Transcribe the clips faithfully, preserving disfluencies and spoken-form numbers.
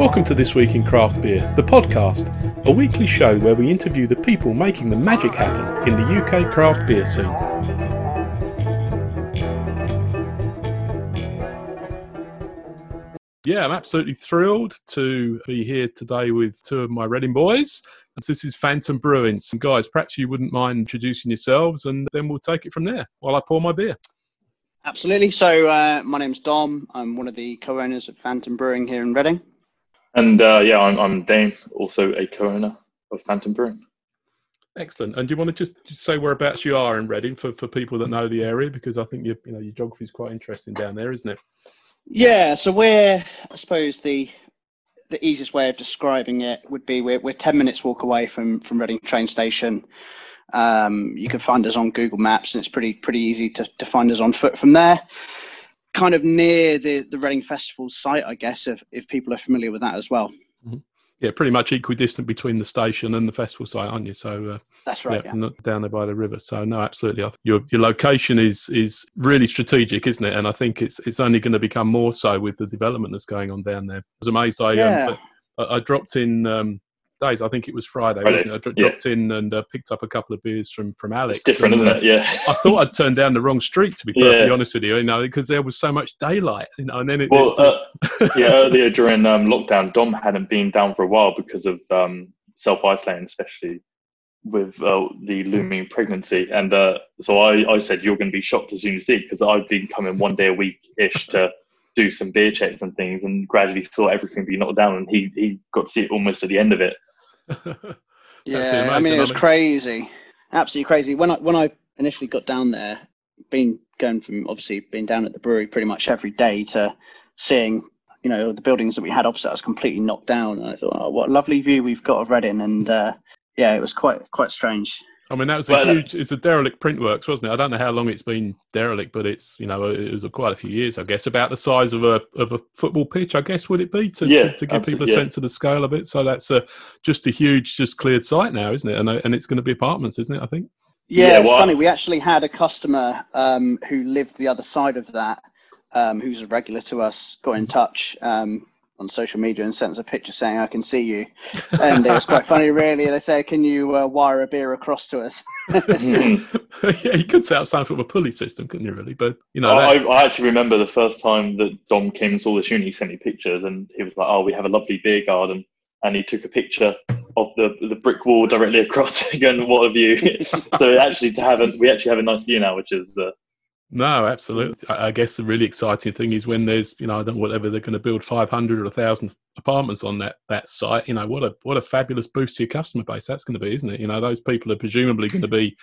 Welcome to This Week in Craft Beer, the podcast, a weekly show where we interview the people making the magic happen in the U K craft beer scene. Yeah, I'm absolutely thrilled to be here today with two of my Reading boys. This is Phantom Brewing. So guys, perhaps you wouldn't mind introducing yourselves and then we'll take it from there while I pour my beer. Absolutely. So uh, my name's Dom. I'm one of the co-owners of Phantom Brewing here in Reading. And uh, yeah, I'm, I'm Dane, also a co-owner of Phantom Brewing. Excellent. And do you want to just, just say whereabouts you are in Reading for, for people that know the area? Because I think you, you know your geography is quite interesting down there, isn't it? Yeah. So we're, I suppose the the easiest way of describing it would be we're we're ten minutes walk away from from Reading train station. Um, you can find us on Google Maps, and it's pretty pretty easy to to find us on foot from there. Kind of near the, the Reading Festival site, I guess, if, if people are familiar with that as well. Mm-hmm. Yeah, pretty much equidistant between the station and the festival site, aren't you? So uh, that's right. Yeah, yeah. Down there by the river. So no, absolutely. I think your your location is is really strategic, isn't it? And I think it's it's only going to become more so with the development that's going on down there. I was amazed. I yeah. um, I, I dropped in. Um, Days, I think it was Friday, Friday. wasn't it? I dro- yeah. dropped in and uh, picked up a couple of beers from, from Alex. It's different, and, isn't it? Yeah. I thought I'd turned down the wrong street, to be perfectly yeah. honest with you, you know, because there was so much daylight, you know, and then it. Well, it's, uh, yeah, earlier during um, lockdown, Dom hadn't been down for a while because of um, self-isolating, especially with uh, the looming pregnancy. And uh, so I, I said, you're going to be shocked as soon as you see, because I've been coming one day a week-ish to do some beer checks and things, and gradually saw everything be knocked down, and he, he got to see it almost at the end of it. Yeah, I mean, it was I mean, crazy, absolutely crazy. When I when I initially got down there, been going from obviously being down at the brewery pretty much every day to seeing, you know, the buildings that we had opposite us completely knocked down, and I thought, oh, what a lovely view we've got of Reading, and uh, yeah, it was quite quite strange. I mean, that was a well, huge, it's a derelict Printworks, wasn't it? I don't know how long it's been derelict, but it's, you know, it was a, quite a few years, I guess, about the size of a of a football pitch, I guess, would it be, to, yeah, to, to give people a yeah. sense of the scale of it? So that's a, just a huge, just cleared site now, isn't it? And, and it's going to be apartments, isn't it, I think? Yeah, yeah it's well, funny. We actually had a customer um, who lived the other side of that, um, who's a regular to us, got in touch um, on social media and sent us a picture saying, I can see you. And it was quite funny, really. They say, can you uh, wire a beer across to us? Yeah, you could set up something with a pulley system, couldn't you, really? But, you know, I, I actually remember the first time that Dom came and saw this unit, he sent me pictures, and he was like, oh, we have a lovely beer garden. And he took a picture of the the brick wall directly across again. What a view. So actually to have a, we actually have a nice view now, which is... Uh, No, absolutely. I guess the really exciting thing is when there's, you know, I don't know, whatever they're going to build five hundred or one thousand apartments on that, that site, you know, what a what a fabulous boost to your customer base that's going to be, isn't it? You know, those people are presumably going to be,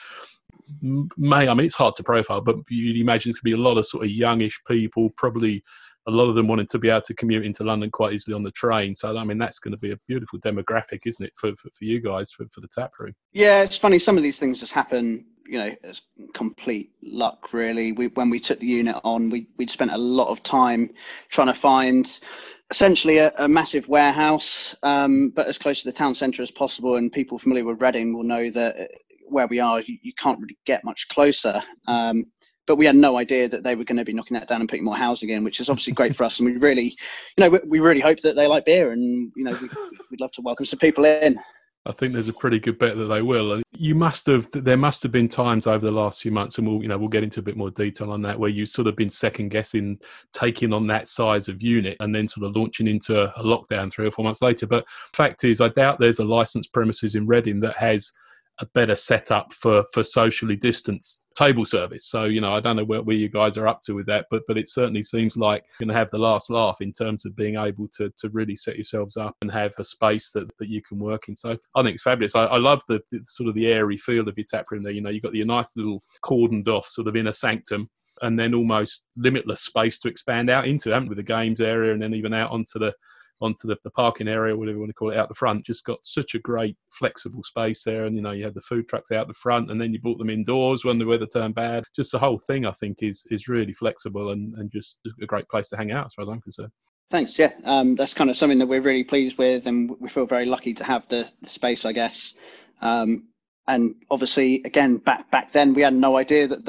may, I mean, it's hard to profile, but you'd imagine it's going to be a lot of sort of youngish people, probably a lot of them wanting to be able to commute into London quite easily on the train. So, I mean, that's going to be a beautiful demographic, isn't it, for, for, for you guys, for, for the tap room? Yeah, it's funny. Some of these things just happen, you know, it's complete luck, really. We, when we took the unit on, we, we'd spent a lot of time trying to find essentially a, a massive warehouse, um, but as close to the town centre as possible. And people familiar with Reading will know that where we are, you, you can't really get much closer. Um, but we had no idea that they were going to be knocking that down and putting more housing in, which is obviously great for us. And we really, you know, we, we really hope that they like beer, and, you know, we, we'd love to welcome some people in. I think there's a pretty good bet that they will. And you must have, there must have been times over the last few months, and we'll, you know, we'll get into a bit more detail on that, where you've sort of been second guessing taking on that size of unit and then sort of launching into a lockdown three or four months later. But the fact is, I doubt there's a licensed premises in Reading that has a better setup for, for socially distanced table service. So, you know, I don't know where, where you guys are up to with that, but but it certainly seems like you're going to have the last laugh in terms of being able to to really set yourselves up and have a space that, that you can work in. So I think it's fabulous. I, I love the, the sort of the airy feel of your tap room there. You know, you've got your nice little cordoned off sort of inner sanctum, and then almost limitless space to expand out into, haven't we, with the games area, and then even out onto the onto the, the parking area, whatever you want to call it, out the front. Just got such a great flexible space there. And, you know, you had the food trucks out the front, and then you brought them indoors when the weather turned bad. Just the whole thing, I think, is is really flexible and, and just a great place to hang out, as far as I'm concerned. Thanks. Yeah, um, that's kind of something that we're really pleased with, and we feel very lucky to have the, the space, I guess. Um, and obviously, again, back back then, we had no idea that there would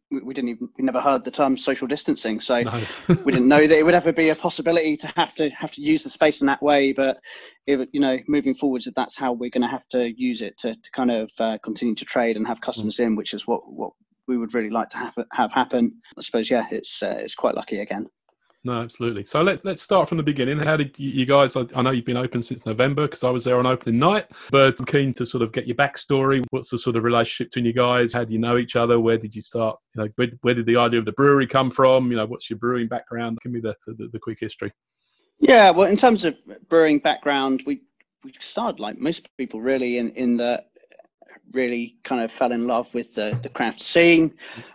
we, we didn't even we never heard the term social distancing, so No. we didn't know that it would ever be a possibility to have to have to use the space in that way. But it, you know, moving forwards, that's how we're going to have to use it to, to kind of uh, continue to trade and have customers mm. in, which is what what we would really like to have have happen. I suppose, yeah, it's uh, it's quite lucky again. No, absolutely. So let, let's start from the beginning. How did you, you guys, I, I know you've been open since November because I was there on opening night, but I'm keen to sort of get your backstory. What's the sort of relationship between you guys? How do you know each other? Where did you start? You know, where, where did the idea of the brewery come from? You know, what's your brewing background? Give me the, the, the quick history. Yeah, well, in terms of brewing background, we, we started like most people really in, in the, really kind of fell in love with the, the craft scene.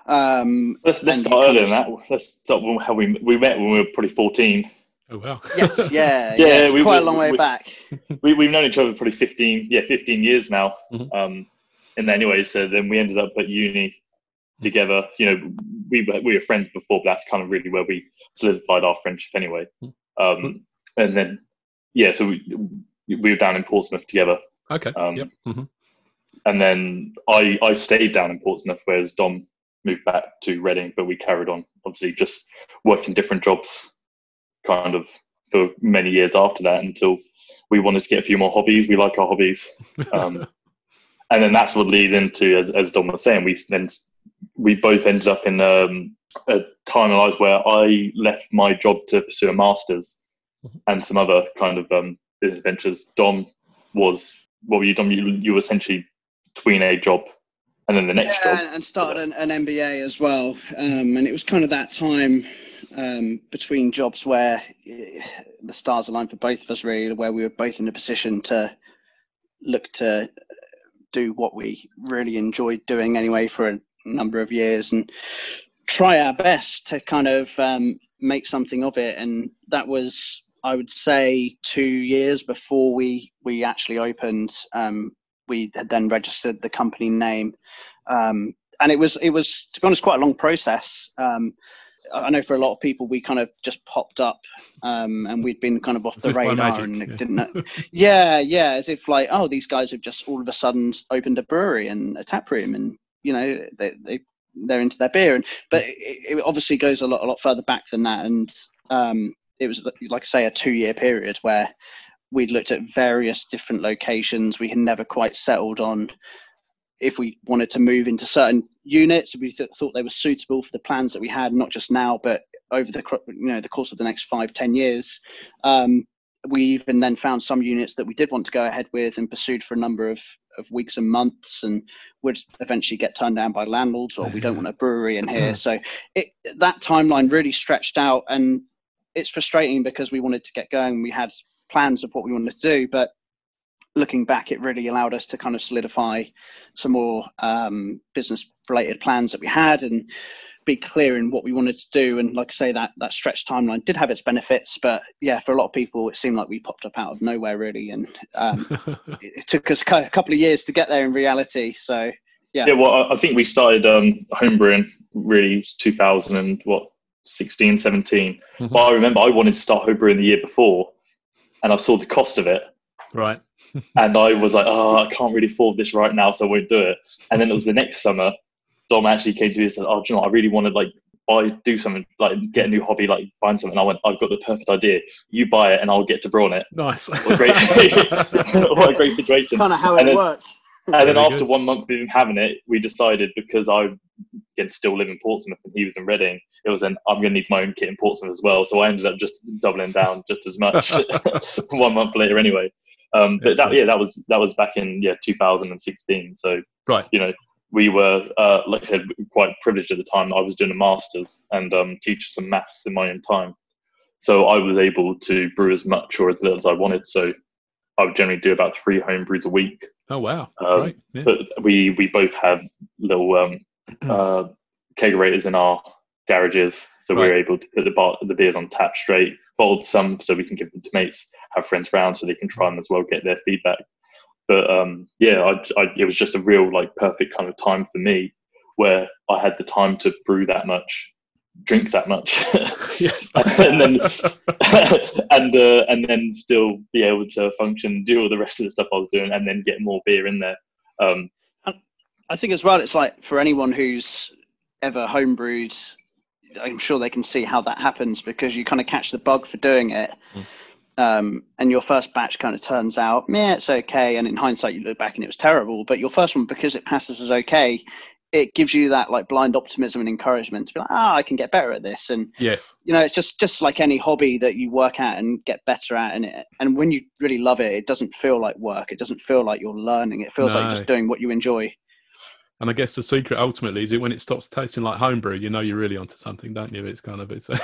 Um, let's let's start earlier than that. Let's start with how we we met when we were probably fourteen. Oh wow! Yes, yeah, yeah, yes, we, quite we, a long way we, back. We we've known each other probably fifteen, yeah, fifteen years now. Mm-hmm. Um, and anyway, so then we ended up at uni together. You know, we were we were friends before, but that's kind of really where we solidified our friendship anyway. Um, and then yeah, so we we were down in Portsmouth together. Okay. Um, yep. Mm-hmm. And then I, I stayed down in Portsmouth, whereas Dom moved back to Reading, but we carried on, obviously, just working different jobs kind of for many years after that until we wanted to get a few more hobbies. We like our hobbies. Um, and then that's what led into, as, as Dom was saying, we then we both ended up in um, a time in our lives where I left my job to pursue a master's and some other kind of um, business ventures. Dom was, what were you, Dom? You, you were essentially between a job and then the next yeah, job. And started an, an M B A as well. Um, and it was kind of that time um, between jobs where the stars aligned for both of us, really, where we were both in a position to look to do what we really enjoyed doing anyway for a number of years and try our best to kind of um, make something of it. And that was, I would say, two years before we, we actually opened. Um, we had then registered the company name. Um, and it was, it was, to be honest, quite a long process. Um, I know for a lot of people, we kind of just popped up um, and we'd been kind of off as the radar and yeah. didn't know. Yeah, yeah, as if like, oh, these guys have just all of a sudden opened a brewery and a tap room and, you know, they, they, they're into their beer. And But it, it obviously goes a lot, a lot further back than that. And um, it was, like I say, a two year period where we'd looked at various different locations. We had never quite settled on if we wanted to move into certain units. We th- thought they were suitable for the plans that we had, not just now, but over the you know the course of the next five, ten years. Um, we even then found some units that we did want to go ahead with and pursued for a number of, of weeks and months, and would eventually get turned down by landlords, or we don't want a brewery in here. So it, that timeline really stretched out, and it's frustrating because we wanted to get going. We had plans of what we wanted to do, but looking back, it really allowed us to kind of solidify some more um, business related plans that we had and be clear in what we wanted to do. And like I say, that that stretched timeline did have its benefits, but yeah, for a lot of people, it seemed like we popped up out of nowhere really. And um, it, it took us a couple of years to get there in reality. So yeah. Yeah, well, I think we started um, homebrewing really two thousand and what, sixteen, seventeen. Mm-hmm. But I remember I wanted to start homebrewing the year before, and I saw the cost of it. Right. And I was like, oh, I can't really afford this right now, so I won't do it. And then it was the next summer, Dom actually came to me and said, oh, do you know what? I really want to like buy, do something, like get a new hobby, like find something. And I went, I've got the perfect idea. You buy it and I'll get to brew on it. Nice. What a great, what a great situation. Kind of how and it then, works. And then Very after good. one month of him having it, we decided, because I again, still live in Portsmouth and he was in Reading, it was an, I'm going to need my own kit in Portsmouth as well. So I ended up just doubling down just as much one month later anyway. Um, but that, yeah, that was that was back in yeah two thousand sixteen. So right, you know, we were uh, like I said, quite privileged at the time. I was doing a masters and um, teaching some maths in my own time, so I was able to brew as much or as little as I wanted. So I would generally do about three home brews a week. Oh wow, um, great! Yeah. But we we both have little um, uh, kegerators in our garages, so right. we're able to put the bar, the beers on tap straight, bottled some so we can give them to mates, have friends round so they can try them as well, get their feedback. But um, yeah, I, I, it was just a real like perfect kind of time for me where I had the time to brew that much, drink that much, yes. and then and uh, and then still be able to function, do all the rest of the stuff I was doing, and then get more beer in there. Um, I think as well, it's like for anyone who's ever homebrewed, I'm sure they can see how that happens, because you kind of catch the bug for doing it. Mm. Um, and your first batch kind of turns out, yeah, it's okay. And in hindsight, you look back and it was terrible. But your first one, because it passes as okay, it gives you that like blind optimism and encouragement to be like, ah, oh, I can get better at this. And yes, you know, it's just just like any hobby that you work at and get better at. And it, and when you really love it, it doesn't feel like work. It doesn't feel like you're learning. It feels no. like just doing what you enjoy. And I guess the secret ultimately is it when it stops tasting like homebrew, you know you're really onto something, don't you? It's kind of it's.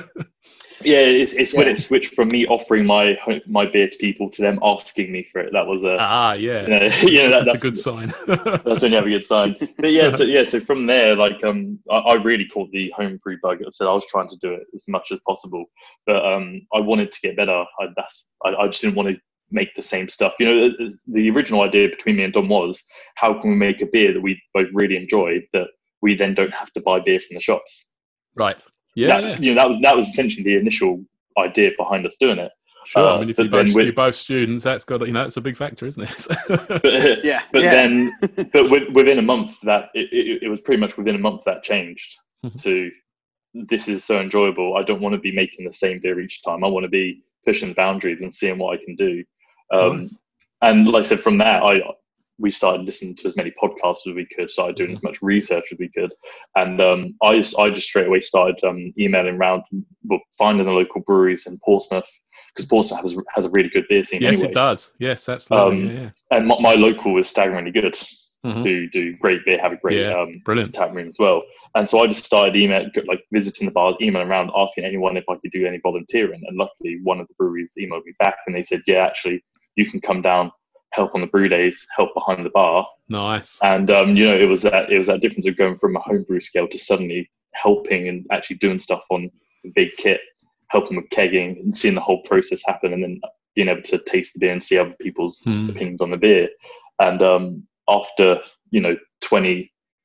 yeah, it's, it's yeah. when it switched from me offering my my beer to people to them asking me for it. That was a ah yeah, you know, that's, you know that, that's, that's a good sign. That's when you have a good sign. But yeah, so yeah, so from there, like um, I, I really caught the homebrew bug. I said I was trying to do it as much as possible, but um, I wanted to get better. I that's I, I just didn't want to make the same stuff. You know, the original idea between me and Dom was, how can we make a beer that we both really enjoy that we then don't have to buy beer from the shops? Right. Yeah. That, yeah. You know, that was that was essentially the initial idea behind us doing it. Sure. Uh, I mean, if you're both, with, you're both students, that's got, you know, it's a big factor, isn't it? but, yeah. But yeah. then, but with, within a month, that it, it, it was pretty much within a month that changed to, this is so enjoyable. I don't want to be making the same beer each time. I want to be pushing the boundaries and seeing what I can do. Um, nice. And like I said, from that, I we started listening to as many podcasts as we could, started doing mm-hmm. as much research as we could, and um, I just I just straight away started um, emailing around, well, finding the local breweries in Portsmouth, because Portsmouth has has a really good beer scene. Yes, anyway. it does. Yes, absolutely. Um, yeah, yeah. And my, my local is staggeringly good. Mm-hmm. Who do great beer, have a great yeah, um, brilliant tap room as well. And so I just started email, like visiting the bars, emailing around, asking anyone if I could do any volunteering. And luckily, one of the breweries emailed me back, and they said, "Yeah, actually, you can come down, help on the brew days, help behind the bar." Nice. And um, you know, it was that it was that difference of going from a homebrew scale to suddenly helping and actually doing stuff on the big kit, helping with kegging and seeing the whole process happen, and then being able to taste the beer and see other people's hmm. opinions on the beer. And um, after you know twenty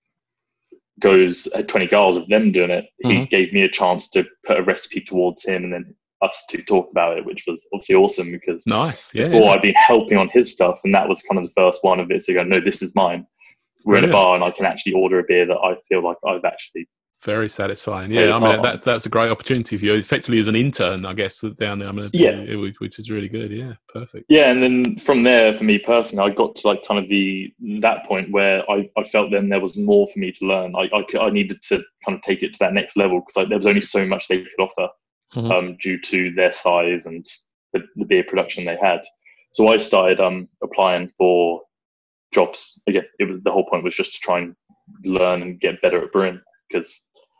goes, uh, twenty gals of them doing it, mm-hmm. he gave me a chance to put a recipe towards him, and then us to talk about it, which was obviously awesome because nice. Yeah, before yeah. I'd been helping on his stuff, and that was kind of the first one of it. So go, no, this is mine. We're Brilliant. In a bar, and I can actually order a beer that I feel like I've actually. Very satisfying. Yeah, I mean that that's a great opportunity for you, effectively as an intern, I guess, down there. I mean, yeah, it, which is really good. Yeah, perfect. Yeah, and then from there, for me personally, I got to like kind of the that point where I, I felt then there was more for me to learn. I I, I needed to kind of take it to that next level because like, there was only so much they could offer mm-hmm. um, due to their size and the, the beer production they had. So I started um, applying for jobs. Again, it was the whole point was just to try and learn and get better at brewing because.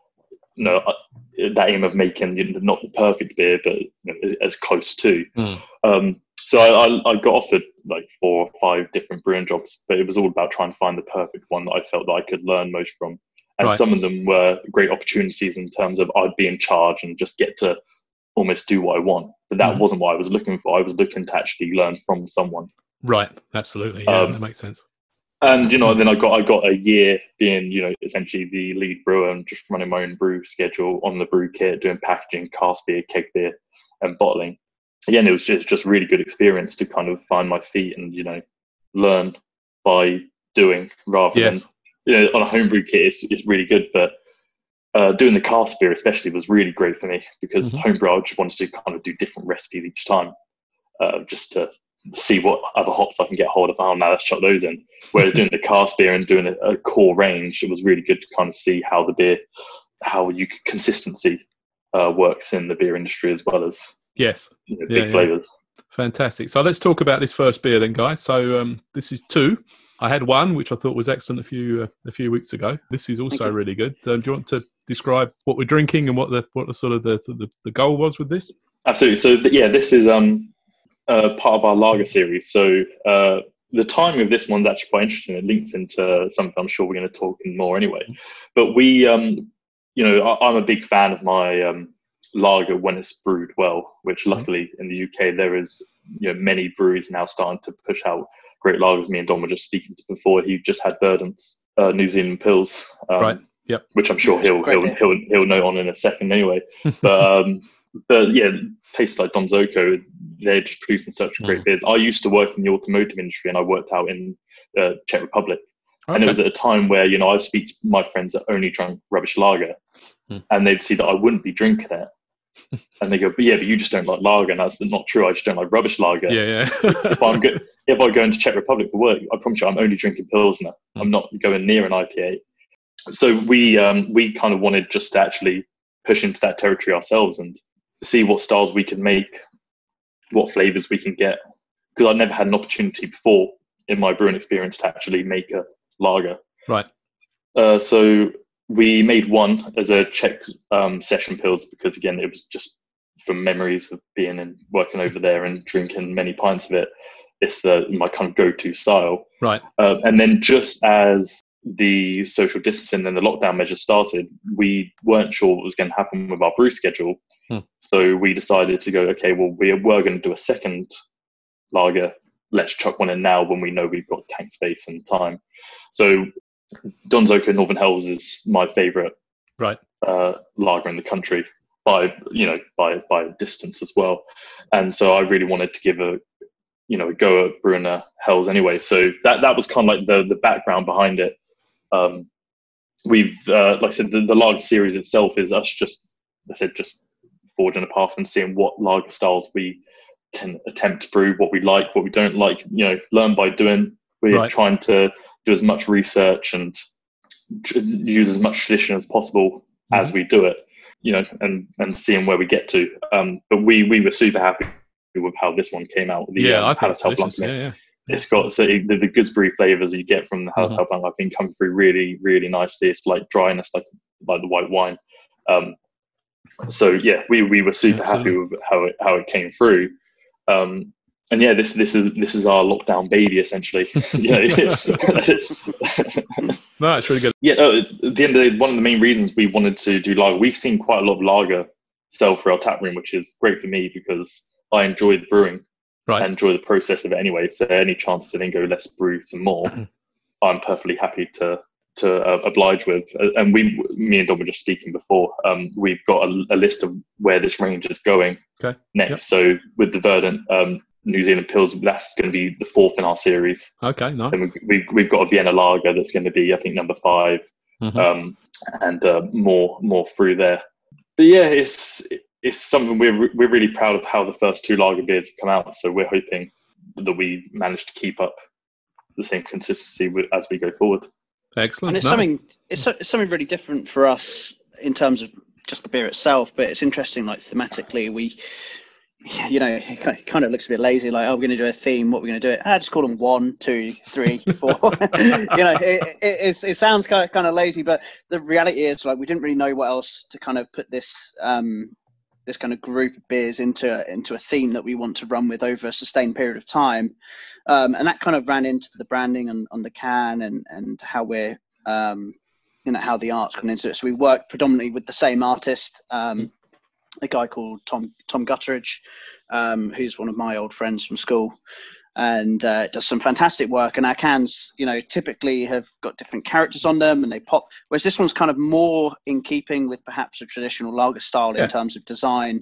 No, that aim of making you know, not the perfect beer, but you know, as, as close to. Mm. Um, so I, I got offered like four or five different brewing jobs, but it was all about trying to find the perfect one that I felt that I could learn most from. And right. some of them were great opportunities in terms of I'd be in charge and just get to almost do what I want. But that mm. wasn't what I was looking for. I was looking to actually learn from someone. Right, absolutely. Yeah, um, that makes sense. And you know, then I got I got a year being you know essentially the lead brewer and just running my own brew schedule on the brew kit, doing packaging, cask beer, keg beer, and bottling. Again, it was just just really good experience to kind of find my feet and you know learn by doing rather yes. than you know on a homebrew kit. It's it's really good, but uh, doing the cask beer especially was really great for me because mm-hmm. homebrew I just wanted to kind of do different recipes each time, uh, just to. See what other hops I can get hold of. Oh, now let's chuck those in. Whereas doing the cask beer and doing a, a core range, it was really good to kind of see how the beer, how you consistency uh, works in the beer industry as well as yes, you know, yeah, big yeah. flavors. Fantastic. So let's talk about this first beer then, guys. So um, this is two. I had one which I thought was excellent a few uh, a few weeks ago. This is also really good. Um, do you want to describe what we're drinking and what the what the sort of the the, the goal was with this? Absolutely. So th- yeah, this is um. Uh, part of our lager series. So uh, the timing of this one's actually quite interesting. It links into something I'm sure we're going to talk in more anyway. But we, um, you know, I, I'm a big fan of my um, lager when it's brewed well, which luckily in the U K there is, you know, many breweries now starting to push out great lagers. Me and Don were just speaking to before. He just had Verdant's uh, New Zealand Pils, um, right? Yep. Which I'm sure he'll he'll, he'll he'll he'll note on in a second anyway. But um, but yeah, tastes like Don Zoco. They're just producing such great mm. beers. I used to work in the automotive industry and I worked out in uh, Czech Republic. Okay. And it was at a time where, you know, I'd speak to my friends that only drank rubbish lager, hmm. and they'd see that I wouldn't be drinking it. And they go, but yeah, but you just don't like lager. And that's not true. I just don't like rubbish lager. Yeah, yeah. if I'm go- if I go into Czech Republic for work, I promise you, I'm only drinking Pilsner. Hmm. I'm not going near an I P A. So we um, we kind of wanted just to actually push into that territory ourselves and see what styles we can make, what flavors we can get. Because I'd never had an opportunity before in my brewing experience to actually make a lager. Right. Uh, so we made one as a Czech um, session pils because, again, it was just from memories of being and working over there and drinking many pints of it. It's uh, my kind of go-to style. Right. Uh, and then just as the social distancing and the lockdown measures started, we weren't sure what was going to happen with our brew schedule. Hmm. So we decided to go, okay, well, we were going to do a second lager. Let's chuck one in now when we know we've got tank space and time. So Don Zoka Northern Hells is my favourite right. uh, lager in the country by you know by by a distance as well. And so I really wanted to give a you know a go at brewing a Hells anyway. So that that was kind of like the the background behind it. Um, we've uh, like I said, the, the lager series itself is us just I said just forging a path and seeing what lager styles we can attempt to brew, what we like, what we don't like. You know, learn by doing. We're right. trying to do as much research and tr- use as much tradition as possible mm-hmm. as we do it, you know, and, and seeing where we get to. Um, but we, we were super happy with how this one came out. The, yeah, um, I think it's delicious. Blanc. Yeah, yeah. It's got so the, the gooseberry flavors you get from the Hallertau mm-hmm. Blanc, I think, come through really, really nicely. It's like dryness, like like the white wine. Um, so yeah, we, we were super Absolutely. happy with how it how it came through. Um, And yeah, this this is this is our lockdown baby essentially. You know, no, it's really good. Yeah, uh, at the end of the day, one of the main reasons we wanted to do lager, we've seen quite a lot of lager sell through our tap room, which is great for me because I enjoy the brewing. Right. I enjoy the process of it anyway. So any chance to then go, let's brew some more, I'm perfectly happy to to uh, oblige with. Uh, and we, me and Dom were just speaking before. Um, we've got a, a list of where this range is going okay. next. Yep. So with the Verdant. Um, New Zealand Pils, that's going to be the fourth in our series. Okay, nice. And we, we've, we've got a Vienna Lager that's going to be, I think, number five, mm-hmm. um, and uh, more more through there. But yeah, it's it's something we're we're really proud of how the first two lager beers have come out. So we're hoping that we manage to keep up the same consistency with, as we go forward. Excellent. And it's no. something it's, so, it's something really different for us in terms of just the beer itself. But it's interesting, like thematically, we. You know, it kind of looks a bit lazy, like, oh, we're going to do a theme, what we're going to do it. I just call them one, two, three, four. you know, it, it, it, it sounds kind of, kind of lazy, but the reality is, like, we didn't really know what else to kind of put this um, this kind of group of beers into, into a theme that we want to run with over a sustained period of time. Um, and that kind of ran into the branding on, on the can and, and how we're, um, you know, how the art's gone into it. So we worked predominantly with the same artist, um, mm. a guy called Tom Tom Gutteridge, um, who's one of my old friends from school, and uh, does some fantastic work. And our cans, you know, typically have got different characters on them, and they pop. Whereas this one's kind of more in keeping with perhaps a traditional lager style yeah. in terms of design,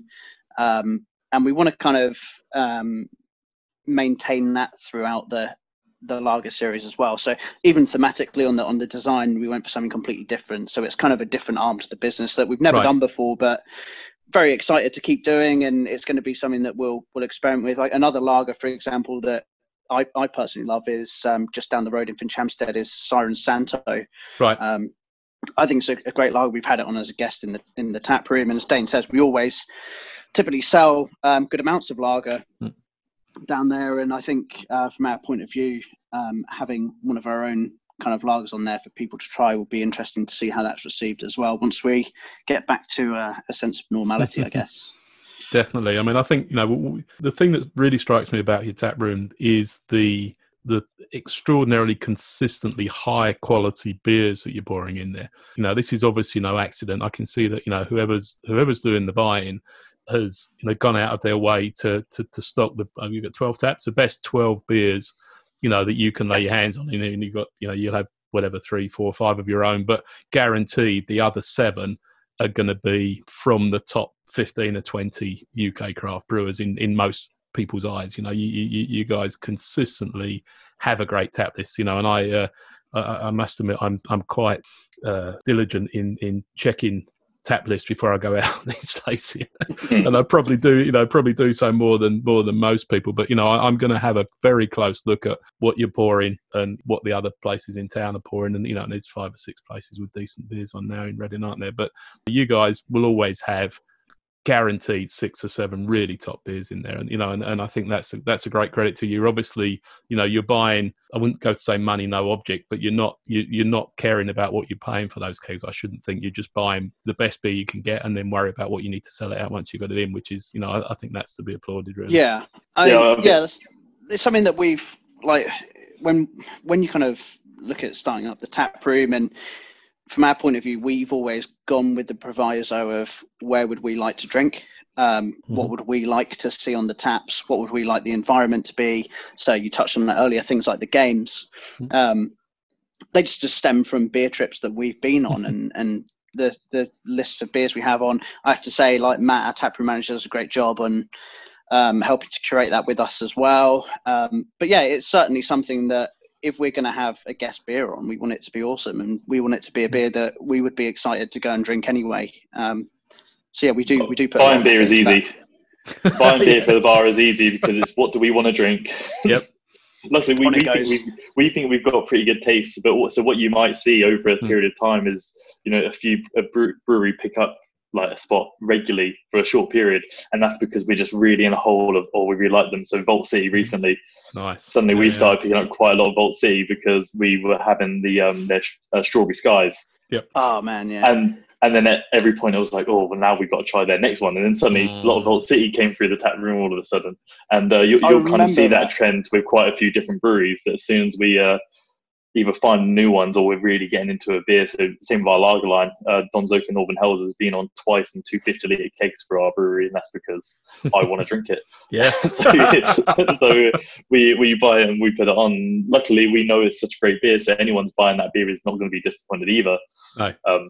um, and we want to kind of um, maintain that throughout the the lager series as well. So even thematically on the on the design, we went for something completely different. So it's kind of a different arm to the business that we've never right. done before, but very excited to keep doing, and it's going to be something that we'll we'll experiment with. Like another lager, for example, that I, I personally love is um, just down the road in Finchampstead is Siren Santo. Right. Um, I think it's a, a great lager. We've had it on as a guest in the in the tap room, and as Dane says, we always typically sell um, good amounts of lager mm. down there. And I think uh, from our point of view, um, having one of our own kind of lagers on there for people to try will be interesting to see how that's received as well once we get back to uh, a sense of normality, I guess. Definitely. I mean, I think, you know, the thing that really strikes me about your tap room is the the extraordinarily consistently high quality beers that you're pouring in there. You know, this is obviously no accident. I can see that, you know, whoever's whoever's doing the buying has, you know, gone out of their way to to, to stock the, oh, you've got twelve taps, the best twelve beers, you know, that you can lay your hands on, and you've got, you know, you'll have whatever, three, four, five of your own, but guaranteed the other seven are going to be from the top fifteen or twenty U K craft brewers in, in most people's eyes. You know, you, you, you guys consistently have a great tap list, you know, and I, uh, I, I must admit, I'm I'm quite uh, diligent in in checking tap list before I go out these days, and I probably do, you know, probably do so more than more than most people. But you know, I, I'm going to have a very close look at what you're pouring and what the other places in town are pouring, and you know, and there's five or six places with decent beers on now in Reading, aren't there? But you guys will always have guaranteed six or seven really top beers in there, and you know, and, and I think that's a, that's a great credit to you. Obviously, you know, you're buying, I wouldn't go to say money no object, but you're not you, you're not caring about what you're paying for those kegs. I shouldn't think. You're just buying the best beer you can get, and then worry about what you need to sell it out once you've got it in, which is, you know, I, I think that's to be applauded, really. Yeah, I, yeah, yeah that's, it's something that we've like when when you kind of look at starting up the tap room, and from our point of view, we've always gone with the proviso of where would we like to drink? Um, mm-hmm. What would we like to see on the taps? What would we like the environment to be? So you touched on that earlier, things like the games. Mm-hmm. Um, they just, just stem from beer trips that we've been on, and, and the, the list of beers we have on. I have to say, like Matt, our taproom manager, does a great job on um, helping to curate that with us as well. Um, but yeah, it's certainly something that if we're going to have a guest beer on, we want it to be awesome, and we want it to be a beer that we would be excited to go and drink anyway. Um, so yeah, we do we do put buying beer is easy. Buying beer for the bar is easy because it's what do we want to drink. Yep. Luckily, we, we think we we think we've got a pretty good taste. But what, so what you might see over a period of time is, you know, a few a brewery pick up like a spot regularly for a short period, and that's because we're just really in a hole of, oh, we really like them. So Vault City recently, nice. Suddenly yeah, we yeah. started picking up quite a lot of Vault City because we were having the um their uh, Strawberry Skies. Yep. Oh man, yeah. And and then at every point it was like, oh, well now we've got to try their next one, and then suddenly mm. a lot of Vault City came through the tap room all of a sudden, and uh, you, you'll kind of see that. that trend with quite a few different breweries. That as soon as we uh, either find new ones or we're really getting into a beer. So same with our lager line. Uh, Don Zoka Northern Hells has been on twice in two fifty litre kegs for our brewery, and that's because I want to drink it. Yeah. so, so we we buy it and we put it on. Luckily, we know it's such a great beer, so anyone's buying that beer is not going to be disappointed either. No. Um,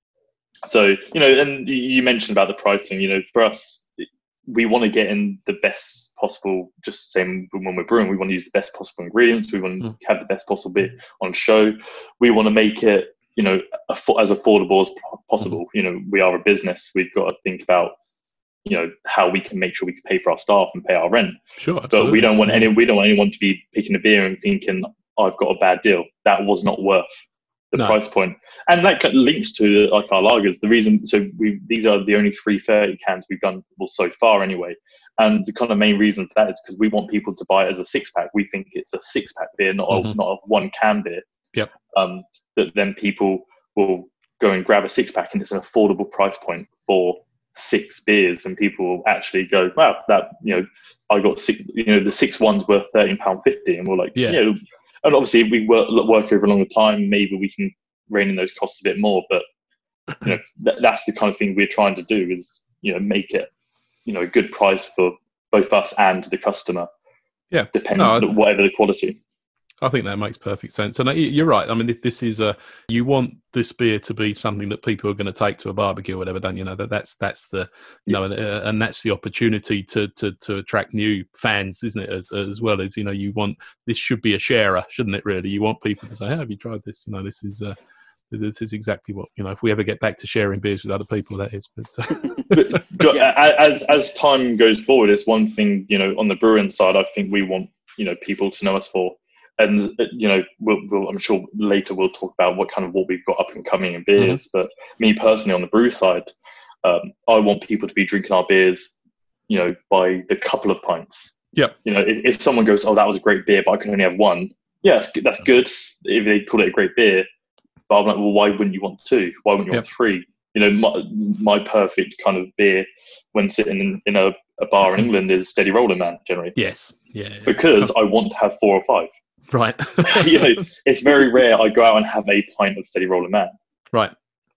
so, you know, and you mentioned about the pricing, you know, for us, we want to get in the best possible, just the same when we're brewing, we want to use the best possible ingredients. We want to mm. have the best possible bit on show. We want to make it, you know, as affordable as possible. Mm. You know, we are a business. We've got to think about, you know, how we can make sure we can pay for our staff and pay our rent. Sure. Absolutely. But we don't want any, we don't want anyone to be picking a beer and thinking, I've got a bad deal. That was not worth the no. price point. And that links to like our lagers. The reason, so we these are the only three thirty cans we've done, well, so far anyway. And the kind of main reason for that is because we want people to buy it as a six pack. We think it's a six pack beer, not mm-hmm. a, not a one can beer. Yep. Um, that then people will go and grab a six pack, and it's an affordable price point for six beers, and people will actually go, wow, that, you know, I got six, you know, the six one's worth thirteen pound fifty, and we're like, yeah. You know, and obviously, if we work, work over a longer time, maybe we can rein in those costs a bit more. But you know, th- that's the kind of thing we're trying to do is, you know, make it, you know, a good price for both us and the customer. Yeah, depending no, on whatever the quality. I think that makes perfect sense. And you're right. I mean, if this is a, you want this beer to be something that people are going to take to a barbecue or whatever, don't you know? That that's that's the, you know, and, uh, and that's the opportunity to to to attract new fans, isn't it? As as well as, you know, you want, this should be a sharer, shouldn't it? Really, you want people to say, "Hey, have you tried this? You know, this is uh, this is exactly what, you know. If we ever get back to sharing beers with other people, that is." But, uh, but as as time goes forward, it's one thing, you know, on the brewing side, I think we want, you know, people to know us for. And, you know, we'll, we'll, I'm sure later we'll talk about what kind of what we've got up and coming in beers. Mm-hmm. But me personally, on the brew side, um, I want people to be drinking our beers, you know, by the couple of pints. Yeah. You know, if, if someone goes, oh, that was a great beer, but I can only have one. Yeah, that's good, that's good if they call it a great beer. But I'm like, well, why wouldn't you want two? Why wouldn't you yep. want three? You know, my, my perfect kind of beer when sitting in, in a, a bar in England is Steady Roller Man, generally. Yes. Yeah. yeah. Because I want to have four or five. Right. You know, it's very rare I go out and have a pint of Steady Roller Man. Right.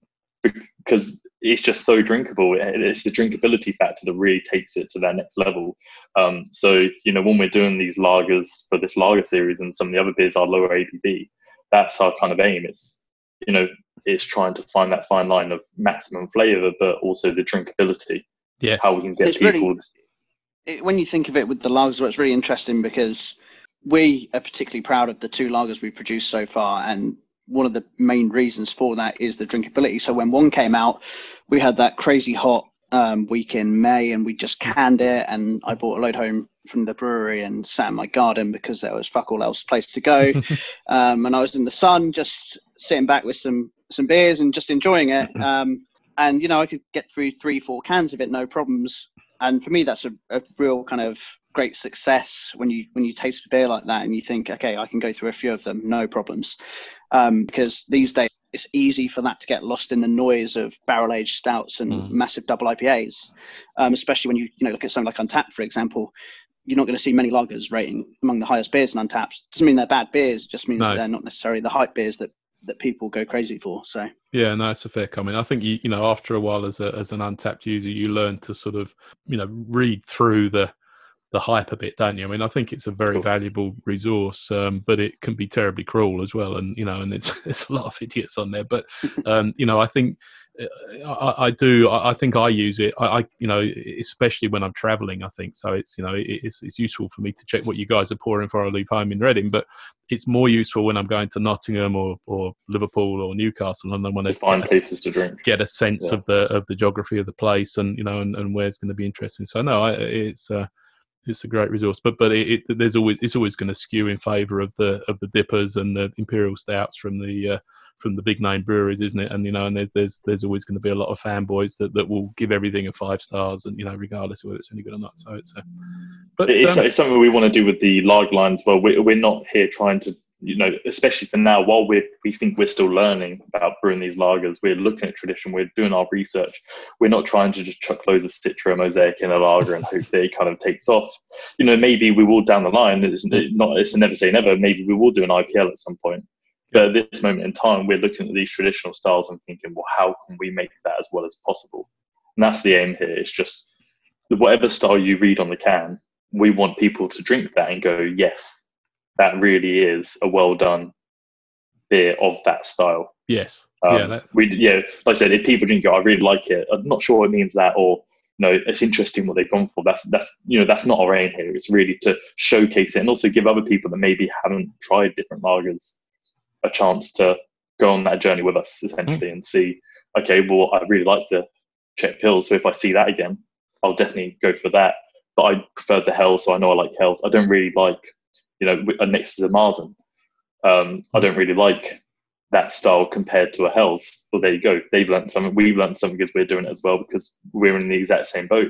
Because it's just so drinkable. It's the drinkability factor that really takes it to that next level. Um, so, you know, when we're doing these lagers for this lager series and some of the other beers are lower A B V, that's our kind of aim. It's, you know, it's trying to find that fine line of maximum flavour, but also the drinkability. Yes. How we can get it's people. Really, it, when you think of it with the lagers, it's really interesting because we are particularly proud of the two lagers we've produced so far, and one of the main reasons for that is the drinkability. So when one came out, we had that crazy hot um, week in May, and we just canned it, and I brought a load home from the brewery and sat in my garden because there was fuck all else place to go. um, and I was in the sun, just sitting back with some some beers and just enjoying it. Um, and, you know, I could get through three, four cans of it, no problems. And for me, that's a, a real kind of great success when you when you taste a beer like that and you think, okay, I can go through a few of them, no problems. Um, because these days it's easy for that to get lost in the noise of barrel-aged stouts and mm. massive double I P As, um, especially when you you know look at something like Untapped, for example. You're not going to see many lagers rating among the highest beers in Untapped. Doesn't mean they're bad beers, it just means no. that they're not necessarily the hype beers that that people go crazy for. So yeah, no, it's a fair comment. I think you you know after a while as a as an Untapped user, you learn to sort of you know read through the the hype a bit, don't you? I mean, I think it's a very valuable resource, um, but it can be terribly cruel as well. And you know, and it's it's a lot of idiots on there. But um, you know, I think I, I do. I, I think I use it. I, I you know, especially when I'm travelling. I think so. It's you know, it, it's it's useful for me to check what you guys are pouring before I leave home in Reading. But it's more useful when I'm going to Nottingham or, or Liverpool or Newcastle, and I want to find places to drink, get a sense yeah. of the of the geography of the place, and you know, and, and where it's going to be interesting. So no, I, it's. Uh, It's a great resource, but but it, it, there's always it's always going to skew in favour of the of the dippers and the imperial stouts from the uh, from the big name breweries, isn't it? And you know, and there's there's, there's always going to be a lot of fanboys that, that will give everything a five stars, and you know, regardless of whether it's any good or not. So it's, uh, but it's, um, it's something we want to do with the lager lines. Well, we're we're not here trying to. You know, especially for now, while we we think we're still learning about brewing these lagers, we're looking at tradition, we're doing our research. We're not trying to just chuck loads of Citra Mosaic in a lager and hope that it kind of takes off. You know, maybe we will down the line. It's not. It's a never say never. Maybe we will do an I P L at some point. But at this moment in time, we're looking at these traditional styles and thinking, well, how can we make that as well as possible? And that's the aim here. It's just whatever style you read on the can, we want people to drink that and go, yes, that really is a well done beer of that style. Yes. Um, yeah. That's... We yeah. Like I said, if people drink it, I really like it. I'm not sure it means that, or you know, it's interesting what they've gone for. That's that's you know, that's not our aim here. It's really to showcase it and also give other people that maybe haven't tried different lagers a chance to go on that journey with us, essentially, mm. and see. Okay, well, I really like the Czech Pils, so if I see that again, I'll definitely go for that. But I prefer the Hell, so I know I like Hells. I don't really like. You know, next to the Marzen, um, I don't really like that style compared to a Hell's. Well, there you go. They've learned something. We've learned something because we're doing it as well because we're in the exact same boat.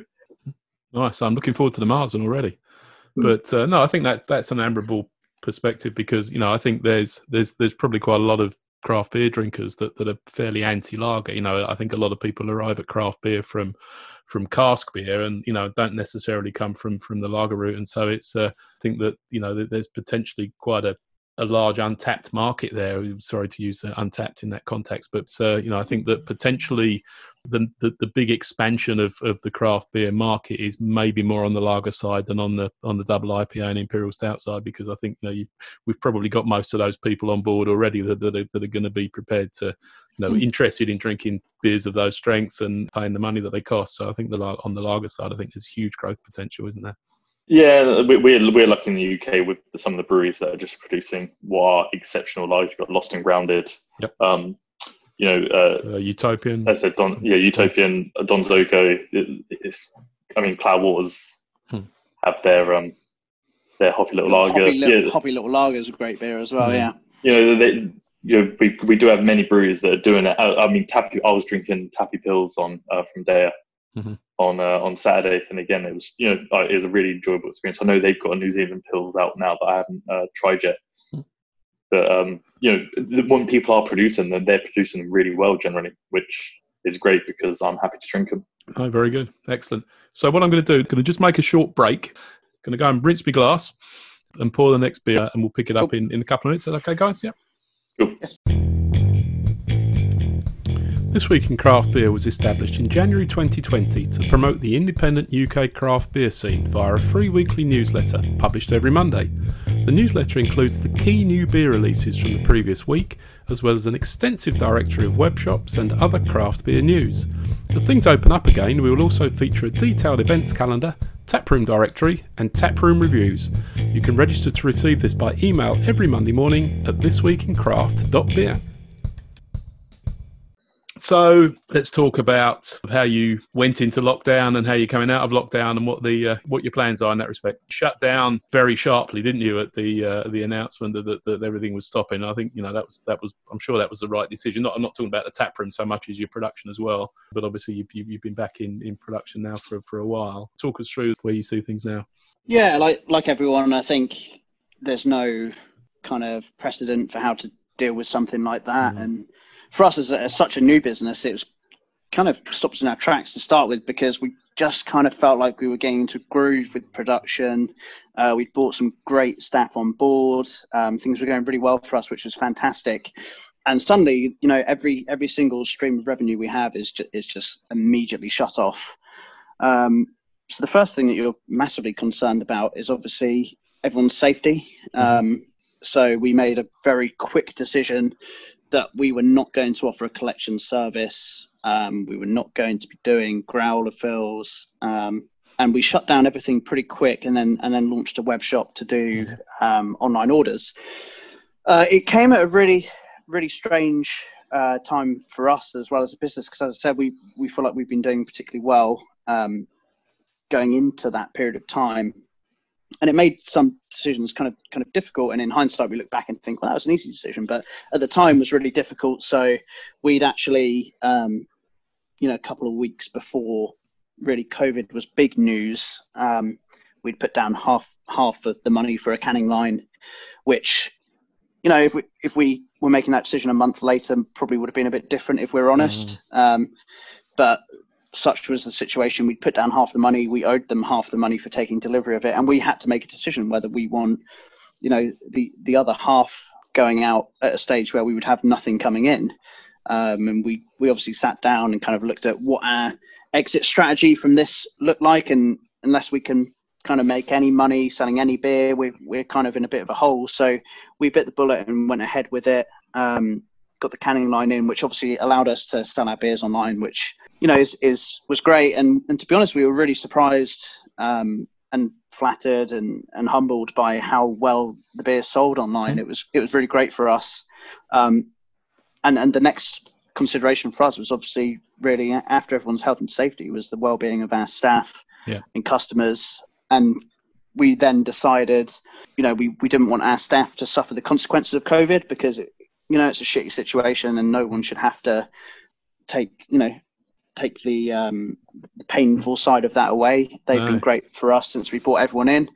Nice. I'm looking forward to the Marzen already. Mm. But uh, no, I think that that's an admirable perspective because you know I think there's there's there's probably quite a lot of craft beer drinkers that, that are fairly anti-lager. You know, I think a lot of people arrive at craft beer from. from cask beer and, you know, don't necessarily come from, from the lager route. And so it's, uh, I think that, you know, there's potentially quite a, a large untapped market there. Sorry to use uh, untapped in that context, but, uh, you know, I think that potentially the, the, the big expansion of, of the craft beer market is maybe more on the lager side than on the, on the double I P A and imperial stout side, because I think, you know, you, we've probably got most of those people on board already that, that are, that are going to be prepared to, you know, mm. interested in drinking beers of those strengths and paying the money that they cost. So I think the on the lager side, I think there's huge growth potential, isn't there? Yeah, we're we're lucky in the U K with some of the breweries that are just producing what are exceptional lagers. You've got Lost and Grounded, yep. um, you know, uh, uh, Utopian. I said Don, yeah, Utopian, Don Zoco. If I mean, Cloudwaters hmm. have their um their hoppy little lager. Hoppy little, yeah. hoppy little lager is a great beer as well. Mm-hmm. Yeah, you know they. You know, we we do have many breweries that are doing it. I, I mean, Tappy. I was drinking Tappy Pils on uh, from Dea mm-hmm. on uh, on Saturday, and again, it was you know uh, it was a really enjoyable experience. I know they've got a New Zealand Pils out now that I haven't uh, tried yet. Mm-hmm. But um, you know, when people are producing them, they're producing them really well generally, which is great because I'm happy to drink them. Oh, very good, excellent. So what I'm going to do, I'm going to just make a short break. Going to go and rinse my glass and pour the next beer, and we'll pick it up in, in a couple of minutes. Is that okay, guys? Yeah. Cool. This Week in Craft Beer was established in January twenty twenty to promote the independent U K craft beer scene via a free weekly newsletter published every Monday. The newsletter includes the key new beer releases from the previous week, as well as an extensive directory of web shops and other craft beer news. As things open up again, we will also feature a detailed events calendar, Taproom Directory and Taproom Reviews. You can register to receive this by email every Monday morning at this week in craft dot beer. So let's talk about how you went into lockdown and how you're coming out of lockdown and what the uh, what your plans are in that respect. Shut down very sharply, didn't you, at the uh, the announcement that, that, that everything was stopping? I think you know that was that was I'm sure that was the right decision. Not I'm not talking about the tap room so much as your production as well, but obviously you've you've been back in, in production now for for a while. Talk us through where you see things now. Yeah, like like everyone, I think there's no kind of precedent for how to deal with something like that, mm. and for us as, a, as such a new business, it was kind of stopped us in our tracks to start with, because we just kind of felt like we were getting into a groove with production. Uh, we'd brought some great staff on board. Um, things were going really well for us, which was fantastic. And suddenly, you know, every every single stream of revenue we have is just, is just immediately shut off. Um, so the first thing that you're massively concerned about is obviously everyone's safety. Um, so we made a very quick decision that we were not going to offer a collection service. Um, we were not going to be doing growler fills, um, and we shut down everything pretty quick, and then and then launched a web shop to do um, online orders. Uh, it came at a really really strange uh, time for us as well as a business, because as I said, we we feel like we've been doing particularly well um, going into that period of time. And it made some decisions kind of kind of difficult. And in hindsight, we look back and think, well, that was an easy decision. But at the time, it was really difficult. So we'd actually, um, you know, a couple of weeks before really COVID was big news, um, we'd put down half half of the money for a canning line, which, you know, if we if we were making that decision a month later, probably would have been a bit different if we're honest. Mm. Um, but such was the situation. We'd put down half the money. We owed them half the money for taking delivery of it, and we had to make a decision whether we want, you know, the the other half going out at a stage where we would have nothing coming in. Um, and we we obviously sat down and kind of looked at what our exit strategy from this looked like, and unless we can kind of make any money selling any beer, we we're kind of in a bit of a hole. So we bit the bullet and went ahead with it. Um, got the canning line in, which obviously allowed us to sell our beers online, which, you know, is, is was great. And, and to be honest, we were really surprised um, and flattered and, and humbled by how well the beer sold online. Mm. It was it was really great for us. Um, and, and the next consideration for us was obviously really, after everyone's health and safety, was the well-being of our staff yeah. and customers. And we then decided, you know, we, we didn't want our staff to suffer the consequences of COVID, because it, you know, it's a shitty situation and no one should have to take, you know, take the, um, the painful side of that away. They've no. been great for us since we brought everyone in.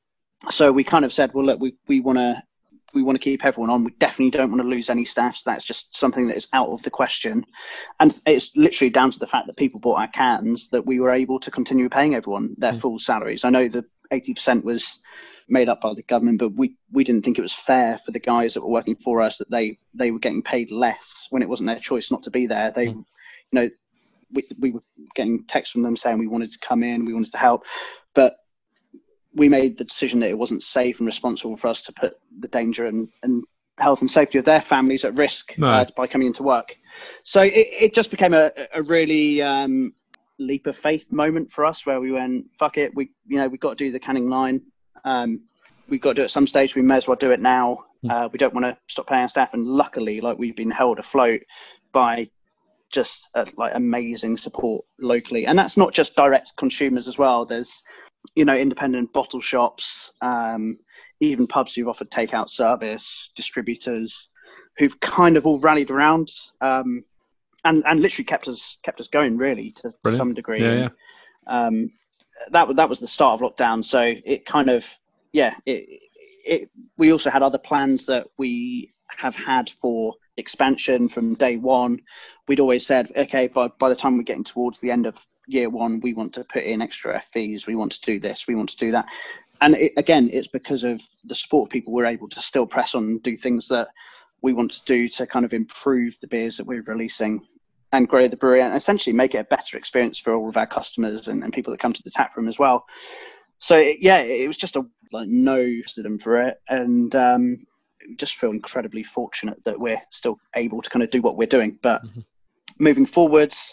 So we kind of said, well, look, we, we want to, we want to keep everyone on. We definitely don't want to lose any staff. So that's just something that is out of the question. And it's literally down to the fact that people bought our cans that we were able to continue paying everyone their mm. full salaries. I know that eighty percent was made up by the government, but we, we didn't think it was fair for the guys that were working for us that they, they were getting paid less when it wasn't their choice not to be there. They, mm. you know, we, we were getting texts from them saying we wanted to come in, we wanted to help, but we made the decision that it wasn't safe and responsible for us to put the danger and, and health and safety of their families at risk no. uh, by coming into work. So it, it just became a, a really um, leap of faith moment for us, where we went, fuck it, we, you know, we've got to do the canning line. Um, we've got to do it at some stage. We may as well do it now. Uh, we don't want to stop paying our staff. And luckily, like, we've been held afloat by just uh, like amazing support locally. And that's not just direct consumers as well. There's, you know, independent bottle shops, um, even pubs who've offered takeout service, distributors who've kind of all rallied around um, and, and literally kept us kept us going, really, to, to some degree. Yeah, yeah. Um, that that was the start of lockdown. So it kind of, yeah, it, it, we also had other plans that we have had for expansion from day one. We'd always said, okay, by, by the time we're getting towards the end of year one, we want to put in extra F Vs, we want to do this, we want to do that. And it, again, it's because of the support of people, we're able to still press on and do things that we want to do to kind of improve the beers that we're releasing and grow the brewery and essentially make it a better experience for all of our customers and, and people that come to the tap room as well. So it, yeah, it was just a like no accident for it. And um, just feel incredibly fortunate that we're still able to kind of do what we're doing. But mm-hmm. moving forwards,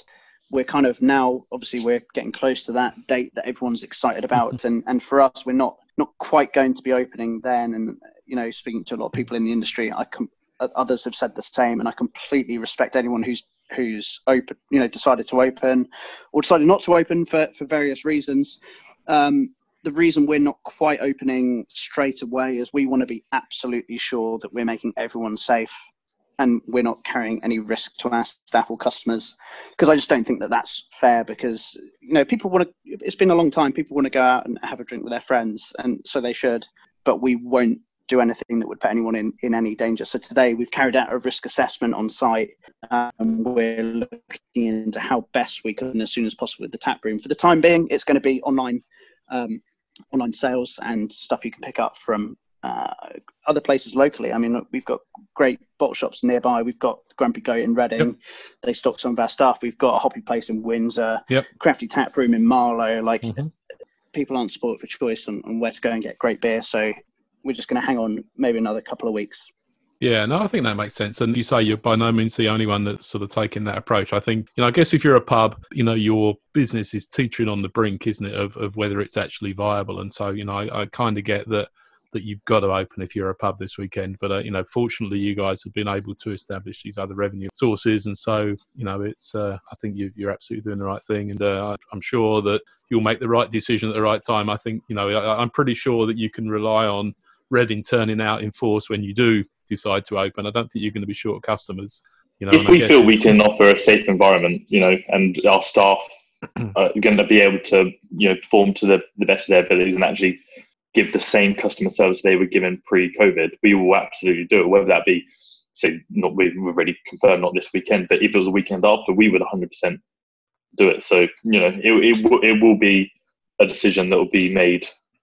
we're kind of now, obviously we're getting close to that date that everyone's excited about. And, and for us, we're not, not quite going to be opening then. And, you know, speaking to a lot of people in the industry, I com- others have said the same, and I completely respect anyone who's, who's open, you know, decided to open or decided not to open for, for various reasons. Um, the reason we're not quite opening straight away is we want to be absolutely sure that we're making everyone safe and we're not carrying any risk to our staff or customers, because I just don't think that that's fair, because, you know, people want to, it's been a long time, people want to go out and have a drink with their friends, and so they should, but we won't do anything that would put anyone in, in any danger. So today we've carried out a risk assessment on site. Um, we're looking into how best we can, as soon as possible, with the tap room. For the time being, it's going to be online, um, online sales and stuff you can pick up from uh, other places locally. I mean, we've got great bottle shops nearby. We've got Grumpy Goat in Reading. Yep. They stock some of our stuff. We've got a Hoppy Place in Windsor. Yep. Crafty Tap Room in Marlow. Like, mm-hmm. people aren't spoiled for choice on, on where to go and get great beer. So we're just going to hang on maybe another couple of weeks. Yeah, no, I think that makes sense. And you say you're by no means the only one that's sort of taking that approach. I think, you know, I guess if you're a pub, you know, your business is teetering on the brink, isn't it, of, of whether it's actually viable. And so, you know, I, I kind of get that that you've got to open if you're a pub this weekend. But, uh, you know, fortunately, you guys have been able to establish these other revenue sources. And so, you know, it's, uh, I think you, you're absolutely doing the right thing. And uh, I'm sure that you'll make the right decision at the right time. I think, you know, I, I'm pretty sure that you can rely on Reading turning out in force when you do decide to open. I don't think you're going to be short of customers. You know, if we feel we can offer a safe environment, you know, and our staff are going to be able to, you know, perform to the, the best of their abilities and actually give the same customer service they were given pre-COVID, we will absolutely do it. Whether that be, say, not we've already confirmed not this weekend, but if it was a weekend after, we would one hundred percent do it. So, you know, it it, w- it will be a decision that will be made,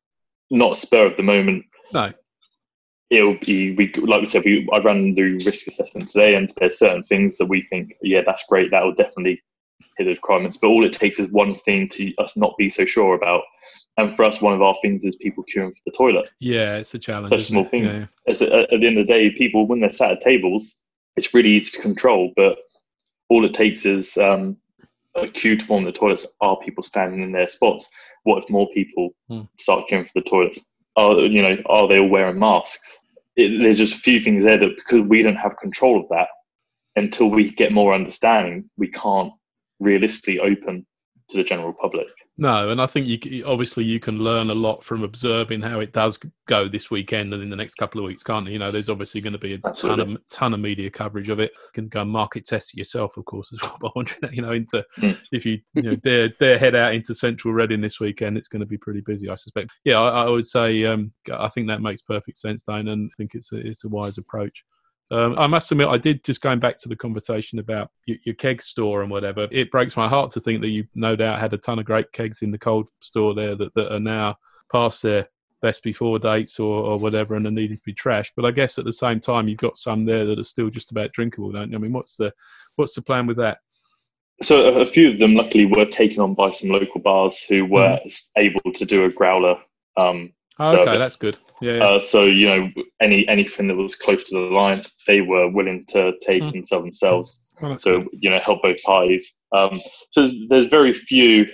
not spur of the moment. No. It'll be, we, like we said, we I ran the risk assessment today, and there's certain things that we think, yeah, that's great, that will definitely hit the requirements. But all it takes is one thing to us not be so sure about. And for us, one of our things is people queuing for the toilet. Yeah, it's a challenge. That's a small thing. Yeah. At, at the end of the day, people, when they're sat at tables, it's really easy to control. But all it takes is um, a queue to form the toilets. Are people standing in their spots? What if more people hmm. start queuing for the toilets? Are, you know, are they all wearing masks? It, there's just a few things there that, because we don't have control of that, until we get more understanding, we can't realistically open to the general public. No, and I think you obviously you can learn a lot from observing how it does go this weekend and in the next couple of weeks, can't you? You know, there's obviously going to be a Absolutely. ton of ton of media coverage of it. You can go and market test it yourself, of course, as well. But wondering, you know, into mm. if you you know dare dare head out into Central Reading this weekend, it's going to be pretty busy, I suspect. Yeah, I, I would say um, I think that makes perfect sense, Dane, and I think it's a, it's a wise approach. Um, I must admit, I did, just going back to the conversation about your, your keg store and whatever, it breaks my heart to think that you no doubt had a ton of great kegs in the cold store there that, that are now past their best before dates or, or whatever and are needing to be trashed. But I guess at the same time, you've got some there that are still just about drinkable, don't you? I mean, what's the, what's the plan with that? So a few of them, luckily, were taken on by some local bars who were mm. able to do a growler um Oh, okay, service. That's good. Yeah. yeah. Uh, so you know, any anything that was close to the line, they were willing to take mm. and sell themselves. Oh, so good. You know, help both parties. Um, so there's very few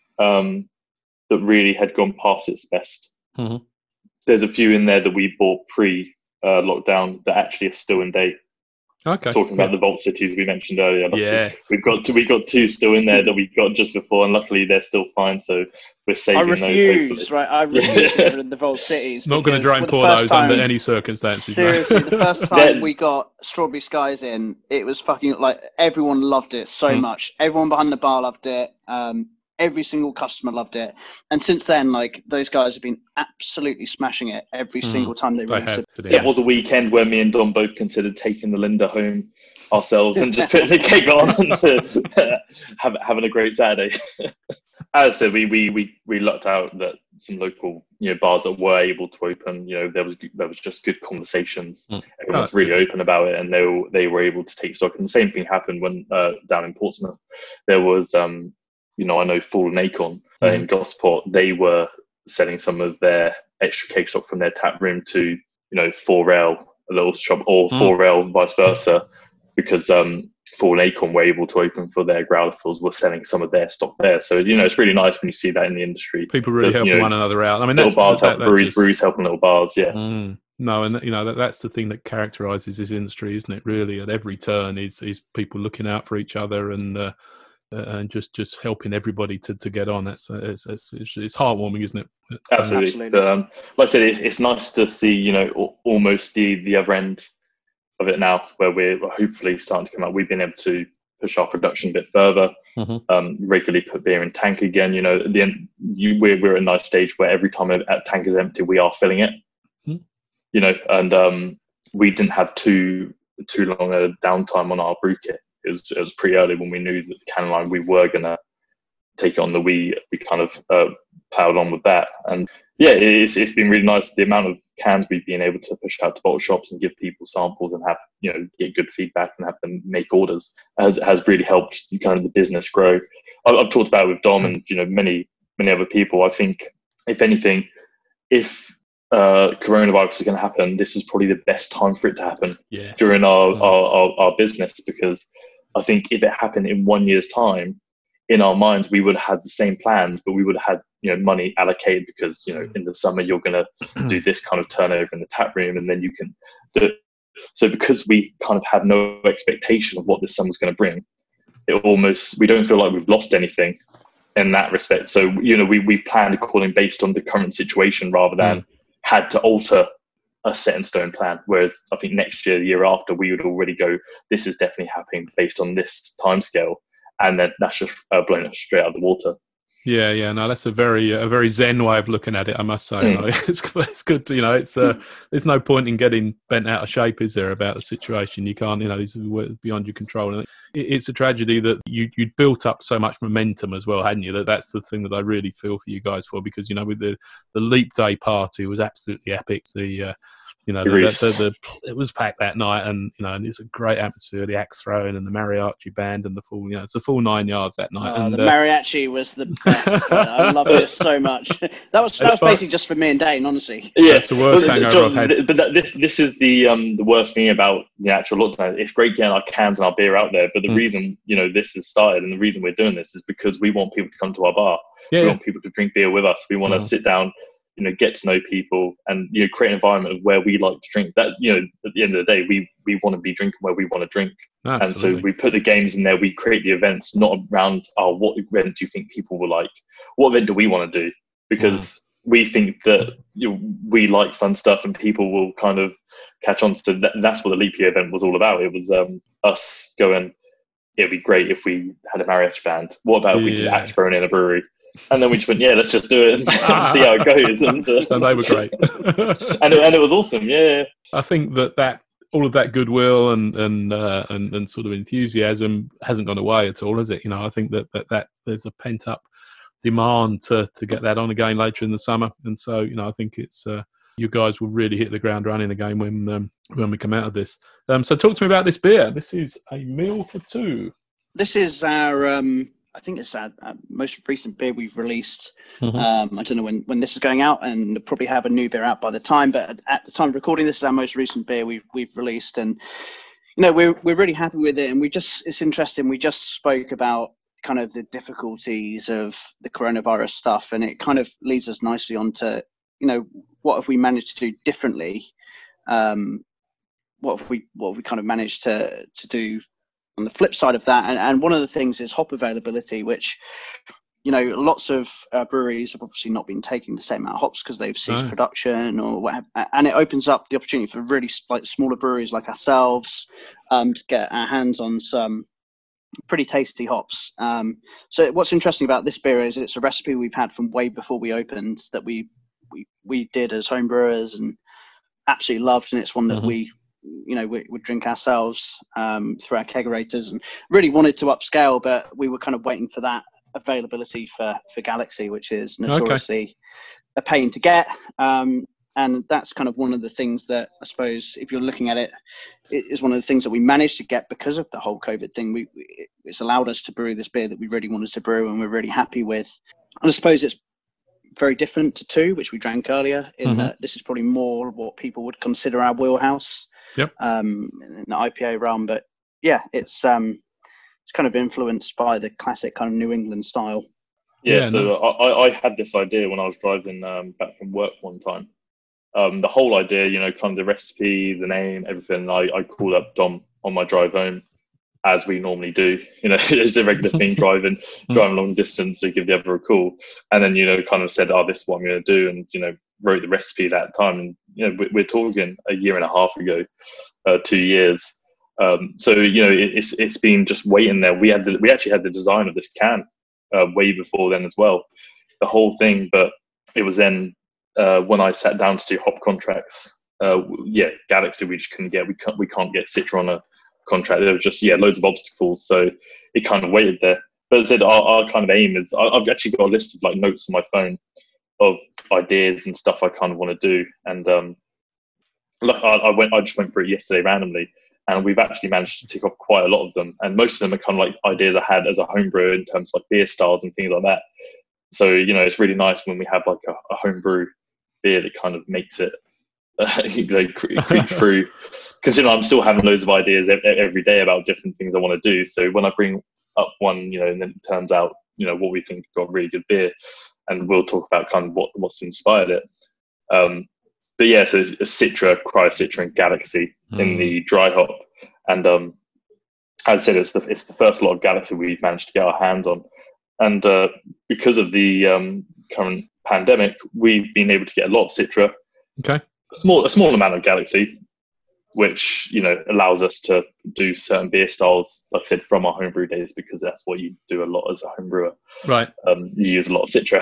um, that really had gone past its best. Mm-hmm. There's a few in there that we bought pre uh, lockdown that actually are still in date. Okay. Talking about yeah. the Vault Cities we mentioned earlier. Yes. We've got two, we've got two still in there that we got just before, and luckily they're still fine. So we're saving I refuse, those. Right, I refuse to get rid of the Vault Cities. Not going to try and pour those time, under any circumstances. Seriously, the first time we got Strawberry Skies in, it was fucking like everyone loved it so mm. much. Everyone behind the bar loved it. Um, every single customer loved it, and since then, like those guys have been absolutely smashing it every mm. single time they release it. There was a weekend where me and Dom both considered taking the Linda home ourselves and just putting the cake on and to, have, having a great Saturday. As I said, we, we we we lucked out that some local you know bars that were able to open. You know, there was there was just good conversations. Mm. Everyone was really good. open about it, and they were, they were able to take stock. And the same thing happened when uh, down in Portsmouth, there was um you know I know Fallen Acorn uh, mm. in Gosport. They were selling some of their extra cake stock from their tap room to you know four L, a little shop, or four L mm. vice versa. because um, Full and Acorn were able to open for their growler fills, were selling some of their stock there. So, you know, it's really nice when you see that in the industry. People really that, helping you know, one another out. I mean, little that's bars that, helping that breweries, just, breweries helping little bars, yeah. Mm, no, and you know that that's the thing that characterises this industry, isn't it? Really, at every turn, is is people looking out for each other and uh, and just just helping everybody to, to get on. That's it's, it's it's heartwarming, isn't it? But, uh, Absolutely. Absolutely. Um, like I said, it's, it's nice to see, you know, al- almost the the other end of it now, where we're hopefully starting to come out. We've been able to push our production a bit further, Mhm. um, regularly put beer in tank again. You know, at the end, you, we're we're at a nice stage where every time a, a tank is empty, we are filling it. Mhm. You know, and um, we didn't have too too long a downtime on our brew kit. It was it was pretty early when we knew that the can line we were gonna take it on. The we we kind of uh, plowed on with that, and yeah, it's it's been really nice the amount of cans we've been able to push out to bottle shops and give people samples and have, you know, get good feedback and have them make orders has has really helped kind of the business grow. I've, I've talked about it with Dom and, you know, many many other people. I think if anything, if uh, coronavirus is going to happen, this is probably the best time for it to happen Yes. during our, Mm. our, our our business, because I think if it happened in one year's time, in our minds we would have had the same plans, but we would have had, you know, money allocated, because, you know, in the summer you're going to do this kind of turnover in the tap room, and then you can do it. So because we kind of had no expectation of what this summer's going to bring, it almost, we don't feel like we've lost anything in that respect. So, you know, we we planned according based on the current situation rather than Mm. had to alter a set in stone plan. Whereas I think next year, the year after, we would already go, this is definitely happening based on this timescale, and then that's just uh, blown it straight out of the water. Yeah, yeah, no, that's a very a very zen way of looking at it, I must say. Mm. You know, it's it's good. To, you know, it's uh, there's no point in getting bent out of shape, is there, about the situation? You can't, you know, it's beyond your control, and it, it's a tragedy that you you'd built up so much momentum as well, hadn't you? That that's the thing that I really feel for you guys for, because, you know, with the the Leap Day party was absolutely epic. The uh, you know, the, Agreed. the, the, the it was packed that night, and, you know, and it's a great atmosphere. The axe throwing and the mariachi band and the full, you know, it's a full nine yards that night. Oh, and the uh, mariachi was the best. I loved it so much. That was that was fun. basically just for me and Dane, honestly. Yeah, That's the worst well, hangover John, I've had. But that, this this is the um the worst thing about the actual lockdown. It's great getting our cans and our beer out there, but the Mm. reason, you know, this has started, and the reason we're doing this, is because we want people to come to our bar. Yeah, We yeah. want people to drink beer with us. We want to Mm. sit down, you know, get to know people, and, you know, create an environment of where we like to drink. That, you know, at the end of the day, we we want to be drinking where we want to drink. Absolutely. And so we put the games in there. We create the events, not around, oh, what event do you think people will like? What event do we want to do? Because Mm. we think that, you know, we like fun stuff, and people will kind of catch on. So that, that's what the Leap Year event was all about. It was um, us going, it'd be great if we had a mariachi band. What about if we did Yes. axe throwing in a brewery? And then we just went, yeah, let's just do it and see how it goes. And, uh, And they were great. and, it, and it was awesome, yeah. I think that, that all of that goodwill and and, uh, and and sort of enthusiasm hasn't gone away at all, has it? You know, I think that, that, that there's a pent up demand to to get that on again later in the summer, and so, you know, I think it's uh, you guys will really hit the ground running again when um, when we come out of this. Um, so talk to me about this beer. This is a meal for two. This is our, um, I think it's our, our most recent beer we've released. Mhm. Um, I don't know when, when this is going out, and we'll probably have a new beer out by the time. But at, at the time of recording, this is our most recent beer we've we've released, and, you know, we're we're really happy with it. And we just, it's interesting. We just spoke about kind of the difficulties of the coronavirus stuff, and it kind of leads us nicely onto, you know, what have we managed to do differently? Um, what have we what have we kind of managed to to do on the flip side of that? And, and one of the things is hop availability, which, you know, lots of uh, breweries have obviously not been taking the same amount of hops because they've ceased No. production or what have, and it opens up the opportunity for really like smaller breweries like ourselves um, to get our hands on some pretty tasty hops. Um, so what's interesting about this beer is it's a recipe we've had from way before we opened, that we we, we did as home brewers and absolutely loved, and it's one that Mhm. we, you know, we would drink ourselves um, through our kegerators, and really wanted to upscale, but we were kind of waiting for that availability for for Galaxy, which is notoriously a pain to get. Um, and that's kind of one of the things that, I suppose, if you're looking at it, it is one of the things that we managed to get because of the whole COVID thing. We, we it's allowed us to brew this beer that we really wanted to brew, and we're really happy with. And I suppose it's very different to two, which we drank earlier. In Mhm. that this is probably more what people would consider our wheelhouse. Yep. Um, in the I P A realm, but yeah, it's um, it's kind of influenced by the classic kind of New England style. Yeah, Yeah, so no. I, I had this idea when I was driving um, back from work one time. Um, the whole idea, you know, kind of the recipe, the name, everything. I, I called up Dom on my drive home, as we normally do. You know, it's a regular thing, driving driving long distance, to give the other a call, and then you know, kind of said, "Oh, this is what I'm going to do," and you know, wrote the recipe that time. And you know, we, we're talking a year and a half ago, uh, two years. Um, so you know, it, it's it's been just waiting there. We had the, we actually had the design of this can uh, way before then as well, the whole thing. But it was then uh, when I sat down to do hop contracts. Uh, yeah, Galaxy we just couldn't get. We can't we can't get Citra on a contract. There was just yeah loads of obstacles. So it kind of waited there. But as I said, our, our kind of aim is I, I've actually got a list of like notes on my phone of ideas and stuff I kind of want to do. And um, look, I, I went I just went through it yesterday randomly. And we've actually managed to tick off quite a lot of them. And most of them are kind of like ideas I had as a homebrewer in terms of like beer styles and things like that. So, you know, it's really nice when we have like a, a homebrew beer that kind of makes it uh, you know, creep through. Considering I'm still having loads of ideas every day about different things I want to do. So when I bring up one, you know, and then it turns out, you know, what we think got really good beer, and we'll talk about kind of what, what's inspired it. Um, But yeah, so it's a Citra, Cryo Citra, and Galaxy mm. in the dry hop. And um, as I said, it's the it's the first lot of Galaxy we've managed to get our hands on. And uh, because of the um, current pandemic, we've been able to get a lot of Citra. Okay. A small a small amount of Galaxy, which you know allows us to do certain beer styles, like I said, from our homebrew days, because that's what you do a lot as a homebrewer. Right. Um, you use a lot of Citra.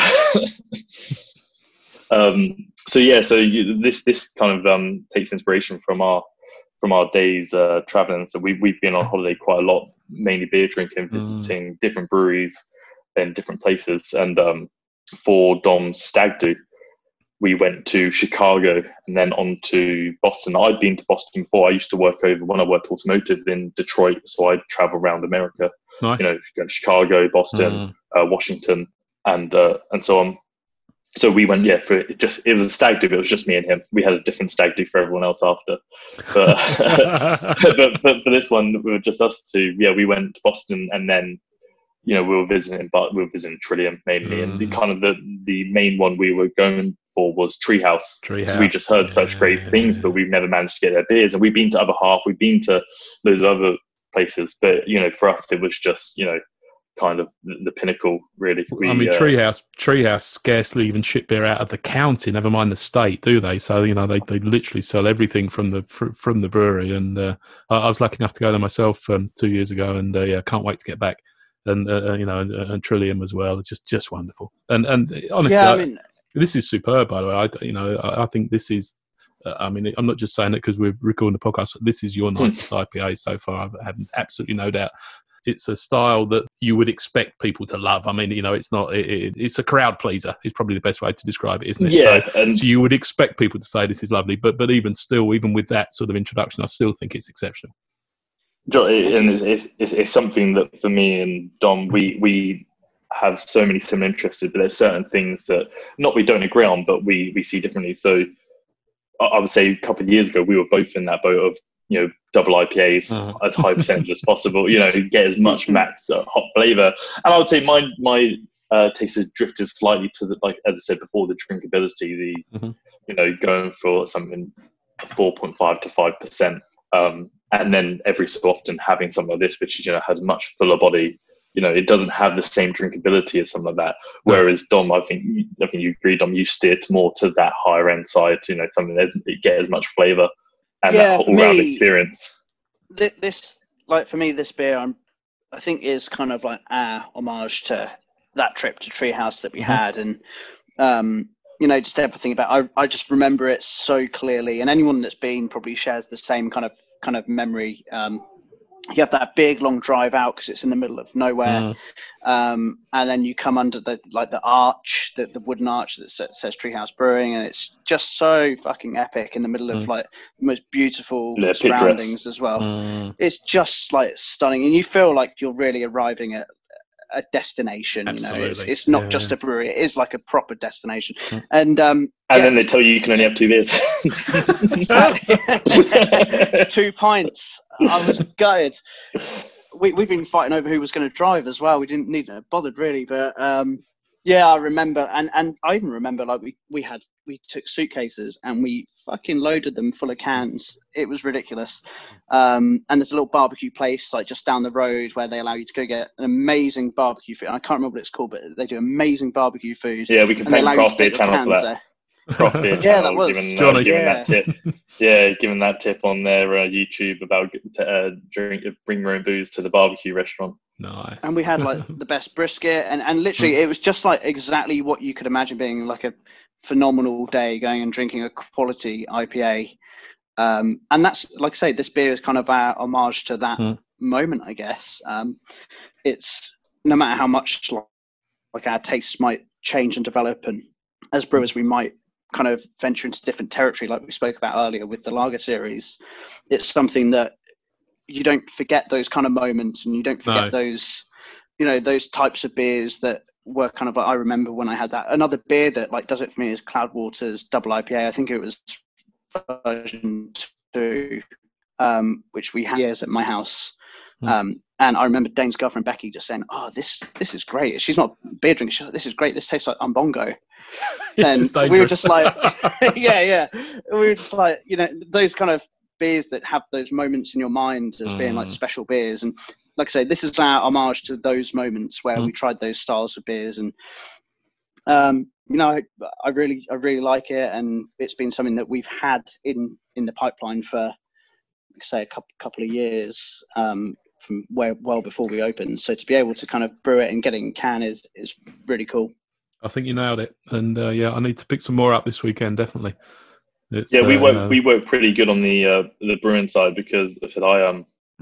Um, so yeah, so you, this this kind of um, takes inspiration from our from our days uh, traveling. So we we've been on holiday quite a lot, mainly beer drinking, visiting mm. different breweries in different places. And um, for Dom's stag do, we went to Chicago and then on to Boston. I'd been to Boston before. I used to work over when I worked automotive in Detroit, so I'd travel around America. Nice. You know, go to Chicago, Boston, mm. uh, Washington, and uh, and so on. So we went, yeah, for it just it was a stag do, but it was just me and him. We had a different stag do for everyone else after. But, but, but for this one, we were just us two. Yeah, we went to Boston and then, you know, we were visiting, but we were visiting Trillium mainly. Mm. And the kind of the, the main one we were going for was Treehouse. Because we just heard yeah, such great yeah, things, yeah. but we've never managed to get their beers. And we've been to Other Half, we've been to those other places. But, you know, for us, it was just, you know, kind of the pinnacle, really. We, I mean, uh, Treehouse, Treehouse scarcely even ship beer out of the county, never mind the state, do they? So you know, they, they literally sell everything from the from the brewery. And uh, I was lucky enough to go there myself um, two years ago, and uh, yeah, can't wait to get back. And uh, you know, and, and Trillium as well. It's just just wonderful. And and honestly, yeah, I I mean, I, this is superb. By the way, I you know, I, I think this is. Uh, I mean, I'm not just saying it because we're recording the podcast. This is your nicest I P A so far. I have absolutely no doubt. It's a style that you would expect people to love. I mean, you know, it's not, it, it, it's a crowd pleaser. It's probably the best way to describe it, isn't it? Yeah. So, and so you would expect people to say this is lovely, but but even still, even with that sort of introduction, I still think it's exceptional. And it's, it's, it's something that for me and Dom, we, we have so many similar interests, but there's certain things that not we don't agree on, but we, we see differently. So I would say a couple of years ago, we were both in that boat of, you know, double I P As uh-huh. as high percentage as possible, you know, get as much max uh, hop flavor. And I would say my my uh, taste has drifted slightly to the, like, as I said before, the drinkability, the, mm-hmm. you know, going for something four point five to five percent. Um, and then every so often having something like this, which, you know, has much fuller body, you know, it doesn't have the same drinkability as something like that. Whereas Dom, I think, I think you agree, Dom, you steered more to that higher end side, you know, something that doesn't get as much flavor. And yeah, that all-round experience. Th- this, like for me, this beer, I'm, I think, is kind of like our homage to that trip to Treehouse that we mm-hmm. had, and um, you know, just everything about. I, I just remember it so clearly, and anyone that's been probably shares the same kind of kind of memory. Um, you have that big long drive out because it's in the middle of nowhere, mm. um, and then you come under the like the arch, the, the wooden arch that says, says Treehouse Brewing, and it's just so fucking epic in the middle of mm. like the most beautiful yeah, surroundings as well. Mm. It's just like stunning, and you feel like you're really arriving at a destination. Absolutely. You know, it's, it's not yeah, just yeah. a brewery; it is like a proper destination. Mm. And um, And Yeah. then they tell you you can only have two beers. Two pints. I was gutted. We, we've been fighting over who was going to drive as well. We didn't need to bothered really, but um, yeah, I remember, and, and I even remember like we, we had we took suitcases and we fucking loaded them full of cans. It was ridiculous. Um, and there's a little barbecue place like just down the road where they allow you to go get an amazing barbecue food. And I can't remember what it's called, but they do amazing barbecue food. Yeah, we can thank Craft Beer Channel for that. There. Craft Beer Yeah, Channel, that was giving, Johnny. uh, giving Yeah. that tip. Yeah, giving that tip on their uh, YouTube about uh, drink, bring your own booze to the barbecue restaurant. Nice. And we had like the best brisket, and, and literally it was just like exactly what you could imagine being like a phenomenal day, going and drinking a quality I P A. Um, and that's, like I say, this beer is kind of our homage to that Mm. moment, I guess. Um, it's no matter how much like, like our tastes might change and develop, and as brewers we might kind of venture into different territory, like we spoke about earlier with the lager series. It's something that you don't forget those kind of moments, and you don't forget No. those, you know, those types of beers that were kind of like, I remember when I had that. Another beer that like does it for me is Cloudwater's double I P A. I think it was version two, um, which we had years at my house. Hmm. Um, and I remember Dane's girlfriend Becky just saying, "Oh, this this is great." She's not a beer drinker. She's like, "This is great. This tastes like Umbongo." And It's we were just dangerous. like, yeah, yeah. We were just like, you know, those kind of beers that have those moments in your mind as being like Mm. special beers. And like I say, this is our homage to those moments where Mm. we tried those styles of beers. And um, you know, I, I really, I really like it, and it's been something that we've had in in the pipeline for, like say, a couple couple of years. Um, from where well before we opened. So to be able to kind of brew it and get it in can is is really cool. I think you nailed it. And uh, yeah, I need to pick some more up this weekend, definitely. It's, Yeah, we uh, work we work pretty good on the uh, the brewing side, because I said I um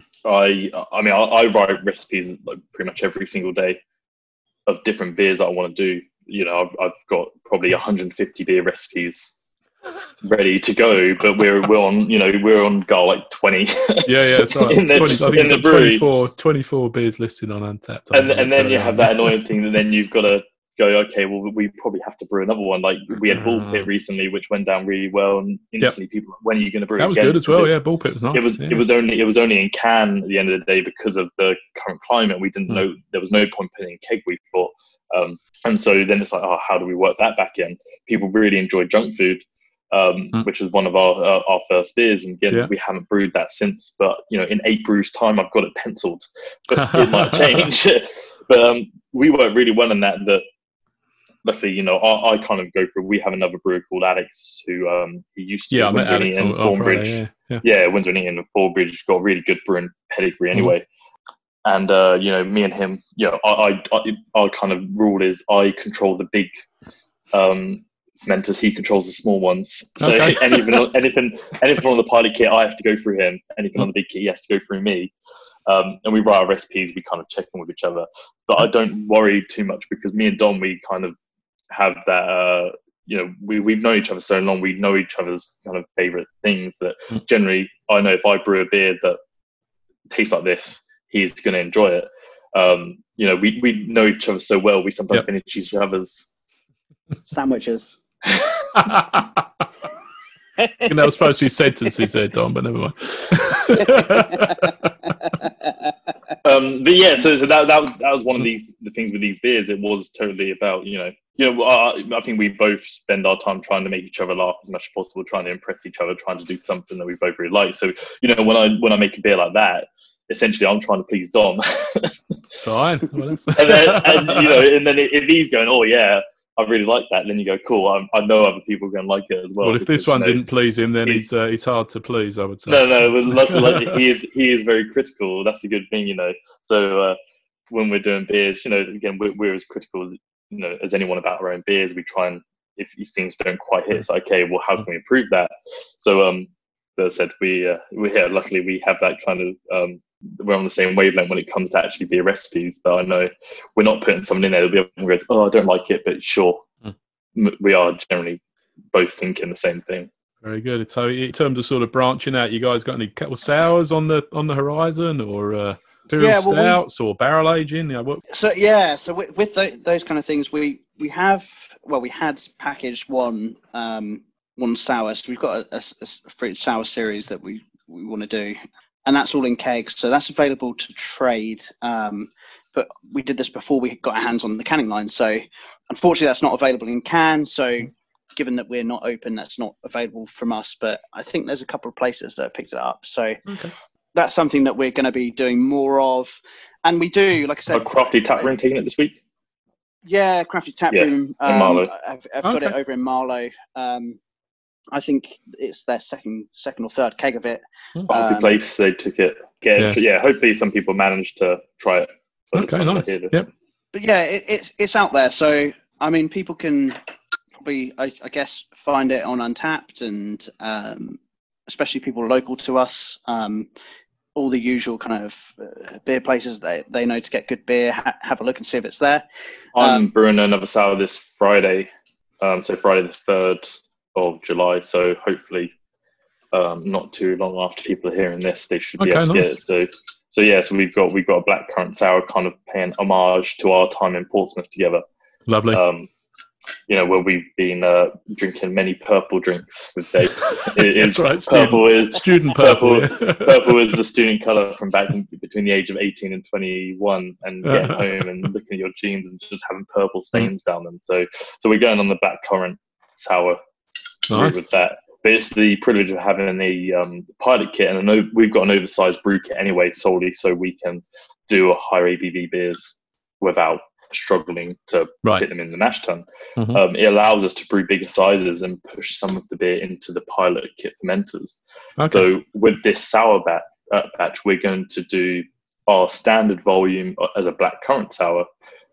I I mean I, I write recipes like pretty much every single day of different beers that I want to do. You know, I've, I've got probably one hundred fifty beer recipes ready to go, but we're we're on you know we're on goal like twenty. Yeah, yeah, that's right. in the, twenty, I think in the you've got brewery. twenty-four, twenty-four beers listed on Untapped. and I and then you uh, have that annoying thing that then you've got to go, okay, well, we probably have to brew another one. Like we had Bull Pit recently, which went down really well, and instantly people were like, when are you going to brew That was again? good as well. It, Yeah, Bull Pit was nice. it was yeah. it was only it was only in can at the end of the day because of the current climate. We didn't Mm. know there was no point putting in keg, we thought, um, and so then it's like, oh, how do we work that back in? People really enjoyed junk food. Um, Mm. which was one of our uh, our first beers, and again, Yeah. we haven't brewed that since. But you know, in eight brews time, I've got it penciled, but it might change. But um, we work really well in that. That luckily, you know, I, I kind of go through. We have another brewer called Alex, who um, he used to Yeah, I met Windsor and Alex Eaton, on, on Friday. Thornbridge. Yeah, yeah. Yeah, Windsor and Eaton and Thornbridge, got a really good brewing pedigree anyway. And uh, you know, me and him, you know, I, I, I, our kind of rule is I control the big um, fermenters, he controls the small ones. So Okay. anything, anything, anything on the pilot kit, I have to go through him. Anything on the big kit, he has to go through me. Um, and we write our recipes, we kind of check in with each other. But I don't worry too much because me and Dom, we kind of have that. Uh, you know, we we've known each other so long, we know each other's kind of favorite things. That Mm. generally, I know if I brew a beer that tastes like this, he's going to enjoy it. Um, you know, we, we know each other so well, we sometimes Yep. finish each other's. Sandwiches. And that was supposed to be sentences there, Don, but never mind. um, but yeah, so so that that was that was one of these the things with these beers. It was totally about you know you know I, I think we both spend our time trying to make each other laugh as much as possible, trying to impress each other, trying to do something that we both really like. So you know when I when I make a beer like that, essentially I'm trying to please Dom. Fine. Well, that's... and then and you know and then if he's going, oh yeah, I really like that, then you go, cool, I, I know other people are going to like it as well. Well, if because, this one you know, didn't please him, then he's- he's uh, he's hard to please, I would say. No, no, it was luckily, luckily he is he is very critical. That's a good thing, you know. So uh, when we're doing beers, you know, again, we're, we're as critical as you know as anyone about our own beers. We try and if, if things don't quite hit, it's like, okay, well, how can we improve that? So, um, as I said, we uh, we yeah, luckily we have that kind of um, we're on the same wavelength when it comes to actually beer recipes. That I know we're not putting something in there. There'll be everyone goes, oh, I don't like it, but sure, Mm. M- we are generally both thinking the same thing. Very good. So, in terms of sort of branching out, you guys got any couple sours on the on the horizon, or uh, imperial Yeah, well, we- stouts, or barrel aging? You know, what? So yeah, so with, with the, those kind of things, we we have well, we had packaged one um, one sour. So we've got a, a, a fruit sour series that we we want to do, and that's all in kegs. So that's available to trade. Um, but we did this before we got our hands on the canning line. So unfortunately, that's not available in can. So given that we're not open, that's not available from us. But I think there's a couple of places that have picked it up. So okay. That's something that we're going to be doing more of. And we do, like I said, a Crafty Tap Room taking it this week. Yeah, Crafty Tap Yeah, Room. in Marlow. Um, I've, I've got Okay. it over in Marlow. Um, I think it's their second, second or third keg of it. Happy Um, place. They took it. Get Yeah. it. Yeah. Hopefully, some people managed to try it. by the Okay, time they nice. hear this. Yep. but yeah, it, it's it's out there. So I mean, people can probably, I, I guess, find it on Untapped, and um, especially people local to us. Um, all the usual kind of uh, beer places they they know to get good beer. Ha- have a look and see if it's there. I'm Um, brewing another sour this Friday. Um, so Friday the third of July. So hopefully, um, not too long after people are hearing this, they should be Okay, able to nice. get it. So, so yeah. So we've got we've got a blackcurrant sour, kind of paying homage to our time in Portsmouth together. Lovely. Um, you know, where we've been uh, drinking many purple drinks with Dave. It is That's right. purple Student, is student purple. purple. yeah. Purple is the student colour from back in, between the age of eighteen and twenty-one, and getting home and looking at your jeans and just having purple stains down them. So, so we're going on the blackcurrant sour route Nice. with that. But it's the privilege of having a um, pilot kit, and an o- we've got an oversized brew kit anyway, solely so we can do a higher A B V beers without struggling to Right. fit them in the mash tun. Mhm. Um, it allows us to brew bigger sizes and push some of the beer into the pilot kit fermenters. Okay. So with this sour batch, uh, batch, we're going to do our standard volume as a blackcurrant sour.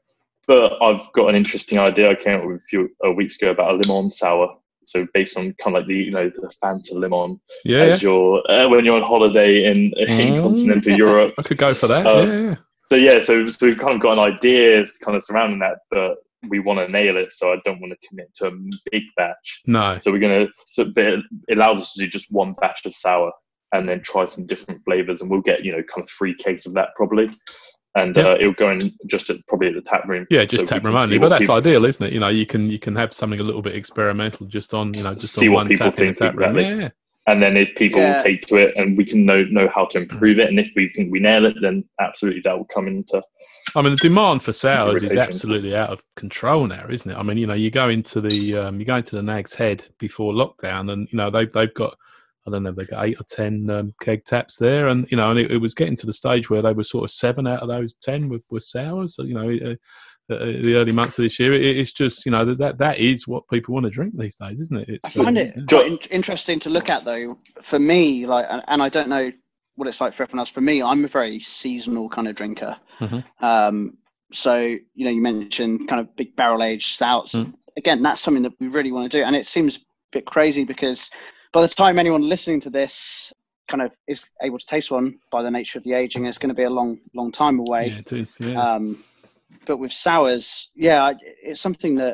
But I've got an interesting idea I came up with a few uh, weeks ago about a lemon sour. So based on kind of like the, you know, the Fanta lemon yeah, as yeah. you're uh, when you're on holiday in, in Mm. continental Europe. I could go for that. Um, yeah, yeah. So yeah, so, so we've kind of got an idea kind of surrounding that, but we want to nail it. So I don't want to commit to a big batch. No. So we're gonna. So but it allows us to do just one batch of sour and then try some different flavors, and we'll get, you know, kind of three kegs of that probably, and Yep. uh, it'll go in just at, probably at the tap room. Yeah, just so tap we room can only. see But what that's people- ideal, isn't it? You know, you can you can have something a little bit experimental just on, you know, just See on what one people tap in the think, tap room. exactly. Yeah. And then if people Yeah. take to it, and we can know know how to improve it, and if we think we nail it, then absolutely that will come into. I mean, the demand for sours is rotation. absolutely out of control now, isn't it? I mean, you know, you go into the um, you go into the Nag's Head before lockdown, and you know they've they've got, I don't know, they've got eight or ten um, keg taps there, and you know, and it, it was getting to the stage where they were sort of seven out of those ten were, were sours. So, you know, uh, uh, the early months of this year, it, it's just, you know, that, that that is what people want to drink these days, isn't it? It's, I find uh, it yeah. quite in- interesting to look at, though. For me, like, and, and I don't know what it's like for everyone else. For me, I'm a very seasonal kind of drinker. Mhm. Um, so, you know, you mentioned kind of big barrel aged stouts. Mm. Again, that's something that we really want to do, and it seems a bit crazy because by the time anyone listening to this kind of is able to taste one, by the nature of the aging, it's going to be a long, long time away. Yeah, it is. Yeah. Um, but with sours, yeah, it's something that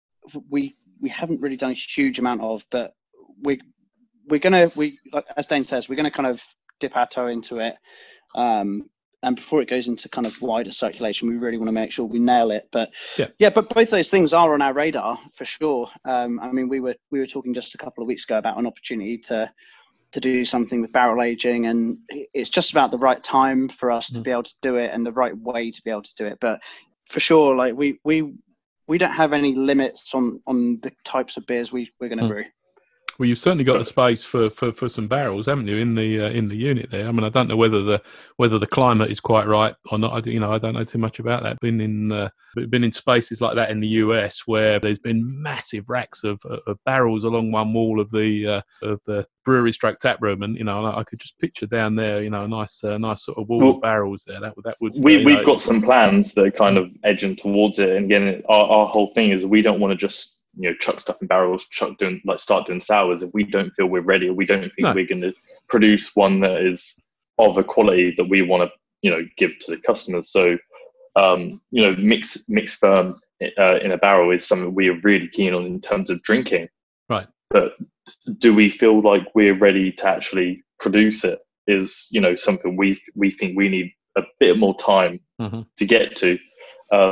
we we haven't really done a huge amount of, but we we're gonna we like, as Dane says, we're gonna kind of dip our toe into it, um, and before it goes into kind of wider circulation, we really want to make sure we nail it. But Yeah. yeah, but both those things are on our radar for sure. Um, I mean, we were we were talking just a couple of weeks ago about an opportunity to to do something with barrel aging, and it's just about the right time for us to Mm. be able to do it and the right way to be able to do it. But for sure, like we we we don't have any limits on on the types of beers we we're going to Mm. brew. Well, you've certainly got the space for, for, for some barrels, haven't you, in the uh, in the unit there? I mean, I don't know whether the whether the climate is quite right or not. I, do- you know, I don't know too much about that. Been in uh, been in spaces like that in the U S where there's been massive racks of, of barrels along one wall of the uh, of the brewery stroke tap room, and you know, I could just picture down there, you know, a nice uh, nice sort of wall Well, of barrels there. That would that would We, you we've know, got some plans that are kind of edging towards it. And again, our, our whole thing is we don't want to just, you know, chuck stuff in barrels, chuck doing like start doing sours if we don't feel we're ready, or we don't think No. we're going to produce one that is of a quality that we want to, you know, give to the customers. So, um, you know, mix mix firm uh, in a barrel is something we are really keen on in terms of drinking. Right. But do we feel like we're ready to actually produce it? Is, you know, something we we think we need a bit more time Mhm. to get to. Um,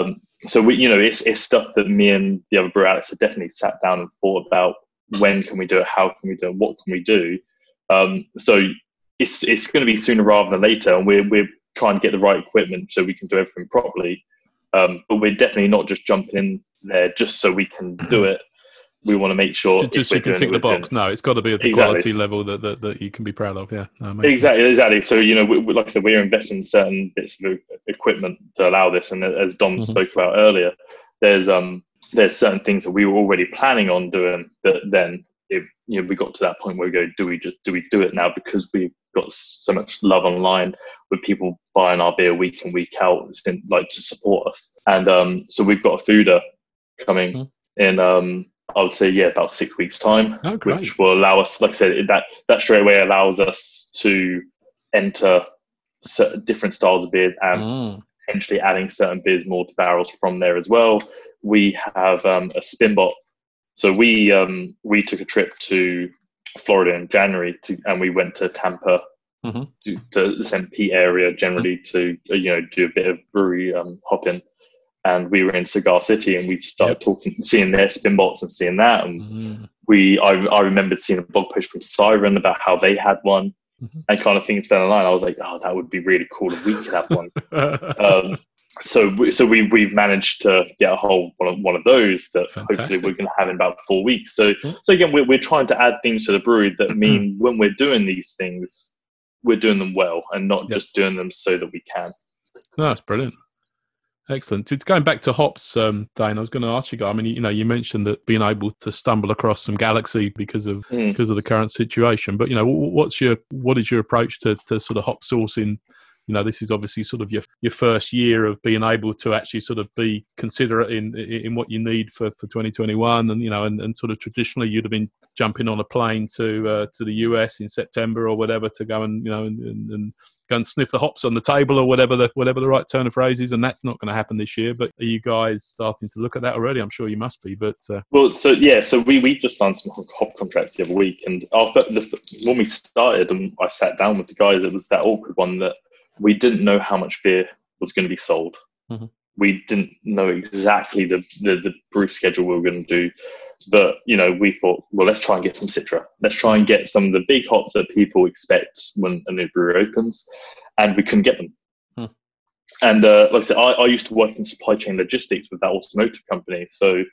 so we, you know, it's it's stuff that me and the other brewer Alex have definitely sat down and thought about. When can we do it? How can we do it? What can we do? Um, so it's it's going to be sooner rather than later, and we're we're trying to get the right equipment so we can do everything properly. Um, but we're definitely not just jumping in there just so we can do it. We want to make sure just so you can tick the box. No, it's got to be at the exactly. quality level that, that that you can be proud of. Yeah, no, exactly, sense. exactly. So you know, we, we, like I said, we're investing in certain bits of equipment to allow this, and as Dom mm-hmm. spoke about earlier, there's um there's certain things that we were already planning on doing that then it, you know, we got to that point where we go, do we just do we do it now because we've got so much love online with people buying our beer week in, week out, like to support us. And um, so we've got a fooder coming mm-hmm. in, um, I would say, yeah, about six weeks time, oh, which will allow us, like I said, that, that straight away allows us to enter certain different styles of beers and mm. potentially adding certain beers more to barrels from there as well. We have um, a spin bot. So we um, we took a trip to Florida in January to, and we went to Tampa, mm-hmm. to, to the Saint Pete area generally mm-hmm. to you know do a bit of brewery um, hopping, and we were in Cigar City and we started yep. talking, seeing their spin bots and seeing that, and mm-hmm. we I I remembered seeing a blog post from Siren about how they had one, mm-hmm. and kind of things down the line. I was like, oh, that would be really cool if we could have one. um, So, we, so we we've managed to get a whole one of, one of those that Fantastic. Hopefully we're going to have in about four weeks. So, mm-hmm. so again, we're we're trying to add things to the brewery that mean when we're doing these things, we're doing them well and not yep. just doing them so that we can. No, that's brilliant, excellent. To, going back to hops, um, Dane, I was going to ask you, I mean, you know, you mentioned that being able to stumble across some Galaxy because of mm. because of the current situation, but you know, what's your what is your approach to to sort of hop sourcing? You know, this is obviously sort of your your first year of being able to actually sort of be considerate in in what you need for, for twenty twenty-one, and you know, and, and sort of traditionally you'd have been jumping on a plane to uh, to the U S in September or whatever to go and you know and, and, and go and sniff the hops on the table or whatever the whatever the right turn of phrase is, and that's not going to happen this year. But are you guys starting to look at that already? I'm sure you must be. But uh... well, so yeah, so we we just signed some hop contracts the other week, and after the, when we started and I sat down with the guys, it was that awkward one that we didn't know how much beer was going to be sold. Mm-hmm. We didn't know exactly the, the, the brew schedule we were going to do. But, you know, we thought, well, let's try and get some Citra. Let's try and get some of the big hops that people expect when a new brewery opens. And we couldn't get them. Hmm. And uh, like I said, I, I used to work in supply chain logistics with that automotive company. So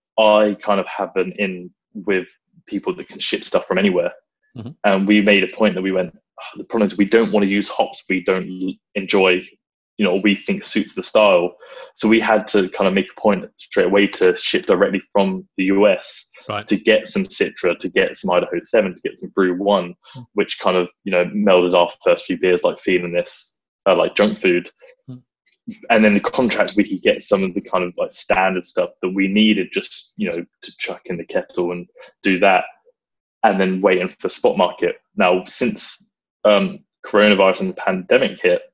I kind of have an in with people that can ship stuff from anywhere. Mm-hmm. And we made a point that we went, oh, the problem is we don't want to use hops we don't enjoy, you know, or we think suits the style. So we had to kind of make a point straight away to ship directly from the U S right. to get some Citra, to get some Idaho seven, to get some Brew One, mm-hmm. which kind of, you know, melded our first few beers like feeling this, uh, like junk food. Mm-hmm. And then the contracts, we could get some of the kind of like standard stuff that we needed just, you know, to chuck in the kettle and do that. And then waiting for the spot market. Now, since um, coronavirus and the pandemic hit,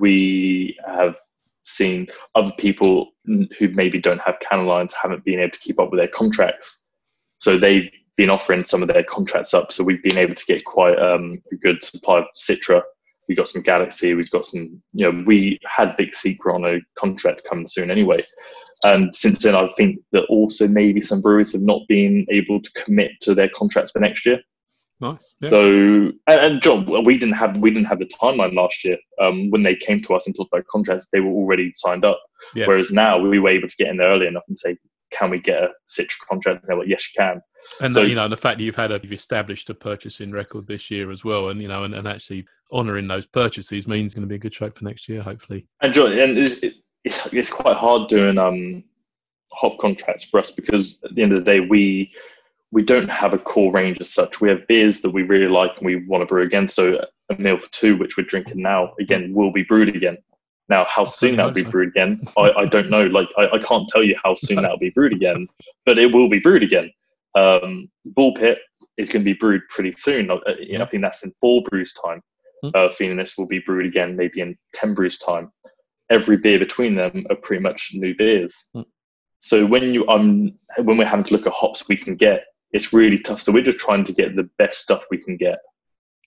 we have seen other people who maybe don't have can lines haven't been able to keep up with their contracts. So they've been offering some of their contracts up. So we've been able to get quite um, a good supply of Citra. We got some Galaxy. We've got some, you know, we had Big Secret on a contract coming soon anyway. And since then, I think that also maybe some breweries have not been able to commit to their contracts for next year. Nice. Yeah. So, and, and John, we didn't have we didn't have the timeline last year. Um, when they came to us and talked about contracts, they were already signed up. Yeah. Whereas now we were able to get in there early enough and say, "Can we get a Citra contract?" And they're like, "Yes, you can." And so, that, you know, the fact that you've had a, you've established a purchasing record this year as well, and you know, and, and actually honouring those purchases means it's going to be a good shape for next year, hopefully. And John, and it, it, it's it's quite hard doing um. hop contracts for us because at the end of the day we we don't have a core range as such. We have beers that we really like and we want to brew again. So a meal for two, which we're drinking now, again will be brewed again. Now how soon that'll be so. brewed again, I, I don't know. Like I, I can't tell you how soon that'll be brewed again, but it will be brewed again. Um, Bull Pit is going to be brewed pretty soon. I, you know, I think that's in four brews time. Uh, Feeling This will be brewed again maybe in ten brews time. Every beer between them are pretty much new beers. Mm. So when you um when we're having to look at hops we can get, it's really tough. So we're just trying to get the best stuff we can get.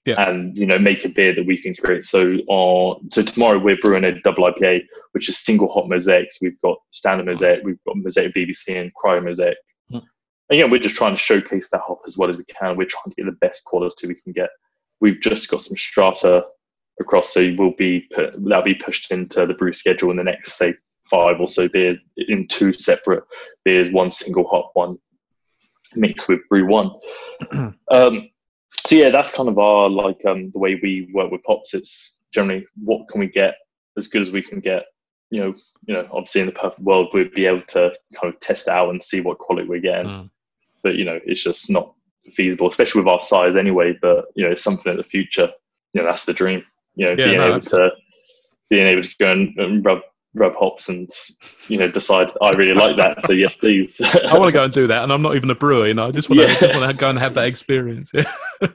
Yeah. And, you know, make a beer that we think is great. So uh, so tomorrow we're brewing a double I P A, which is single hop mosaics. We've got standard mosaic, we've got mosaic B B C and cryo mosaic. Mm. And yeah, we're just trying to showcase that hop as well as we can. We're trying to get the best quality we can get. We've just got some strata across, so we'll be put, that'll be pushed into the brew schedule in the next, say, five or so beers in two separate beers, one single hop, one mixed with brew one. um, So yeah, that's kind of our like um, the way we work with hops. It's generally what can we get as good as we can get. You know, you know, obviously in the perfect world we'd be able to kind of test it out and see what quality we're getting. Mm. But you know, it's just not feasible, especially with our size anyway. But you know, something in the future, you know, that's the dream. You know, yeah, being no, able absolutely. to being able to go and, and rub rub hops and you know decide I really like that. So yes, please. I want to go and do that, and I'm not even a brewer. You know, I just want to, yeah. just want to go and have that experience. Yeah.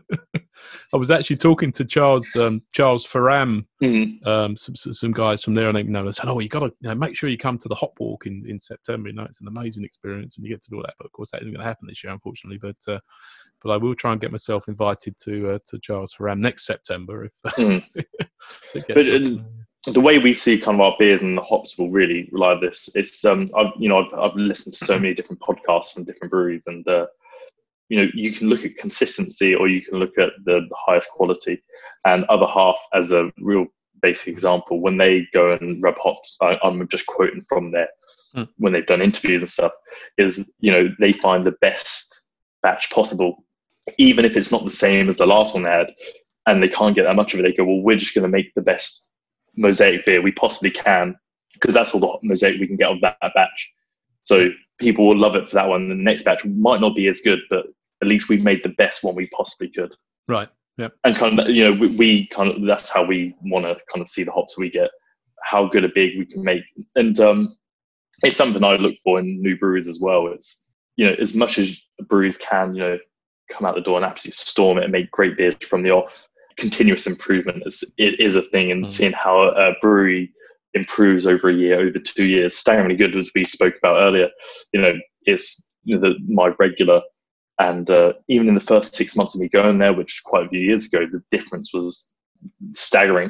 I was actually talking to Charles um, Charles Ferram, mm-hmm. um, some, some guys from there, and they you know, said, "Oh, you got to you know, make sure you come to the Hop Walk in, in September. You know, it's an amazing experience, and you get to do all that." But of course, that isn't going to happen this year, unfortunately. But uh, but I will try and get myself invited to uh, to Charles Ferram next September if. Mm-hmm. it gets but, uh, the way we see kind of our beers and the hops will really rely on this. It's um, I've you know I've, I've listened to so many different podcasts from different breweries, and uh, you know you can look at consistency or you can look at the, the highest quality. And Other Half, as a real basic example, when they go and rub hops, I, I'm just quoting from there mm. when they've done interviews and stuff, is you know they find the best batch possible, even if it's not the same as the last one they had, and they can't get that much of it. They go, well, we're just going to make the best mosaic beer we possibly can, because that's all the mosaic we can get of that batch. So people will love it for that one. The next batch might not be as good, but at least we made the best one we possibly could. Right. Yeah. And kind of, you know, we, we kind of, that's how we want to kind of see the hops we get, how good a beer we can make. And um, it's something I look for in new breweries as well. It's, you know, as much as breweries can, you know, come out the door and absolutely storm it and make great beers from the off, continuous improvement is, it is a thing, and mm. seeing how a brewery improves over a year, over two years, staggeringly good, as we spoke about earlier. You know, it's you know, the, my regular, and uh, even in the first six months of me going there, which quite a few years ago, the difference was staggering.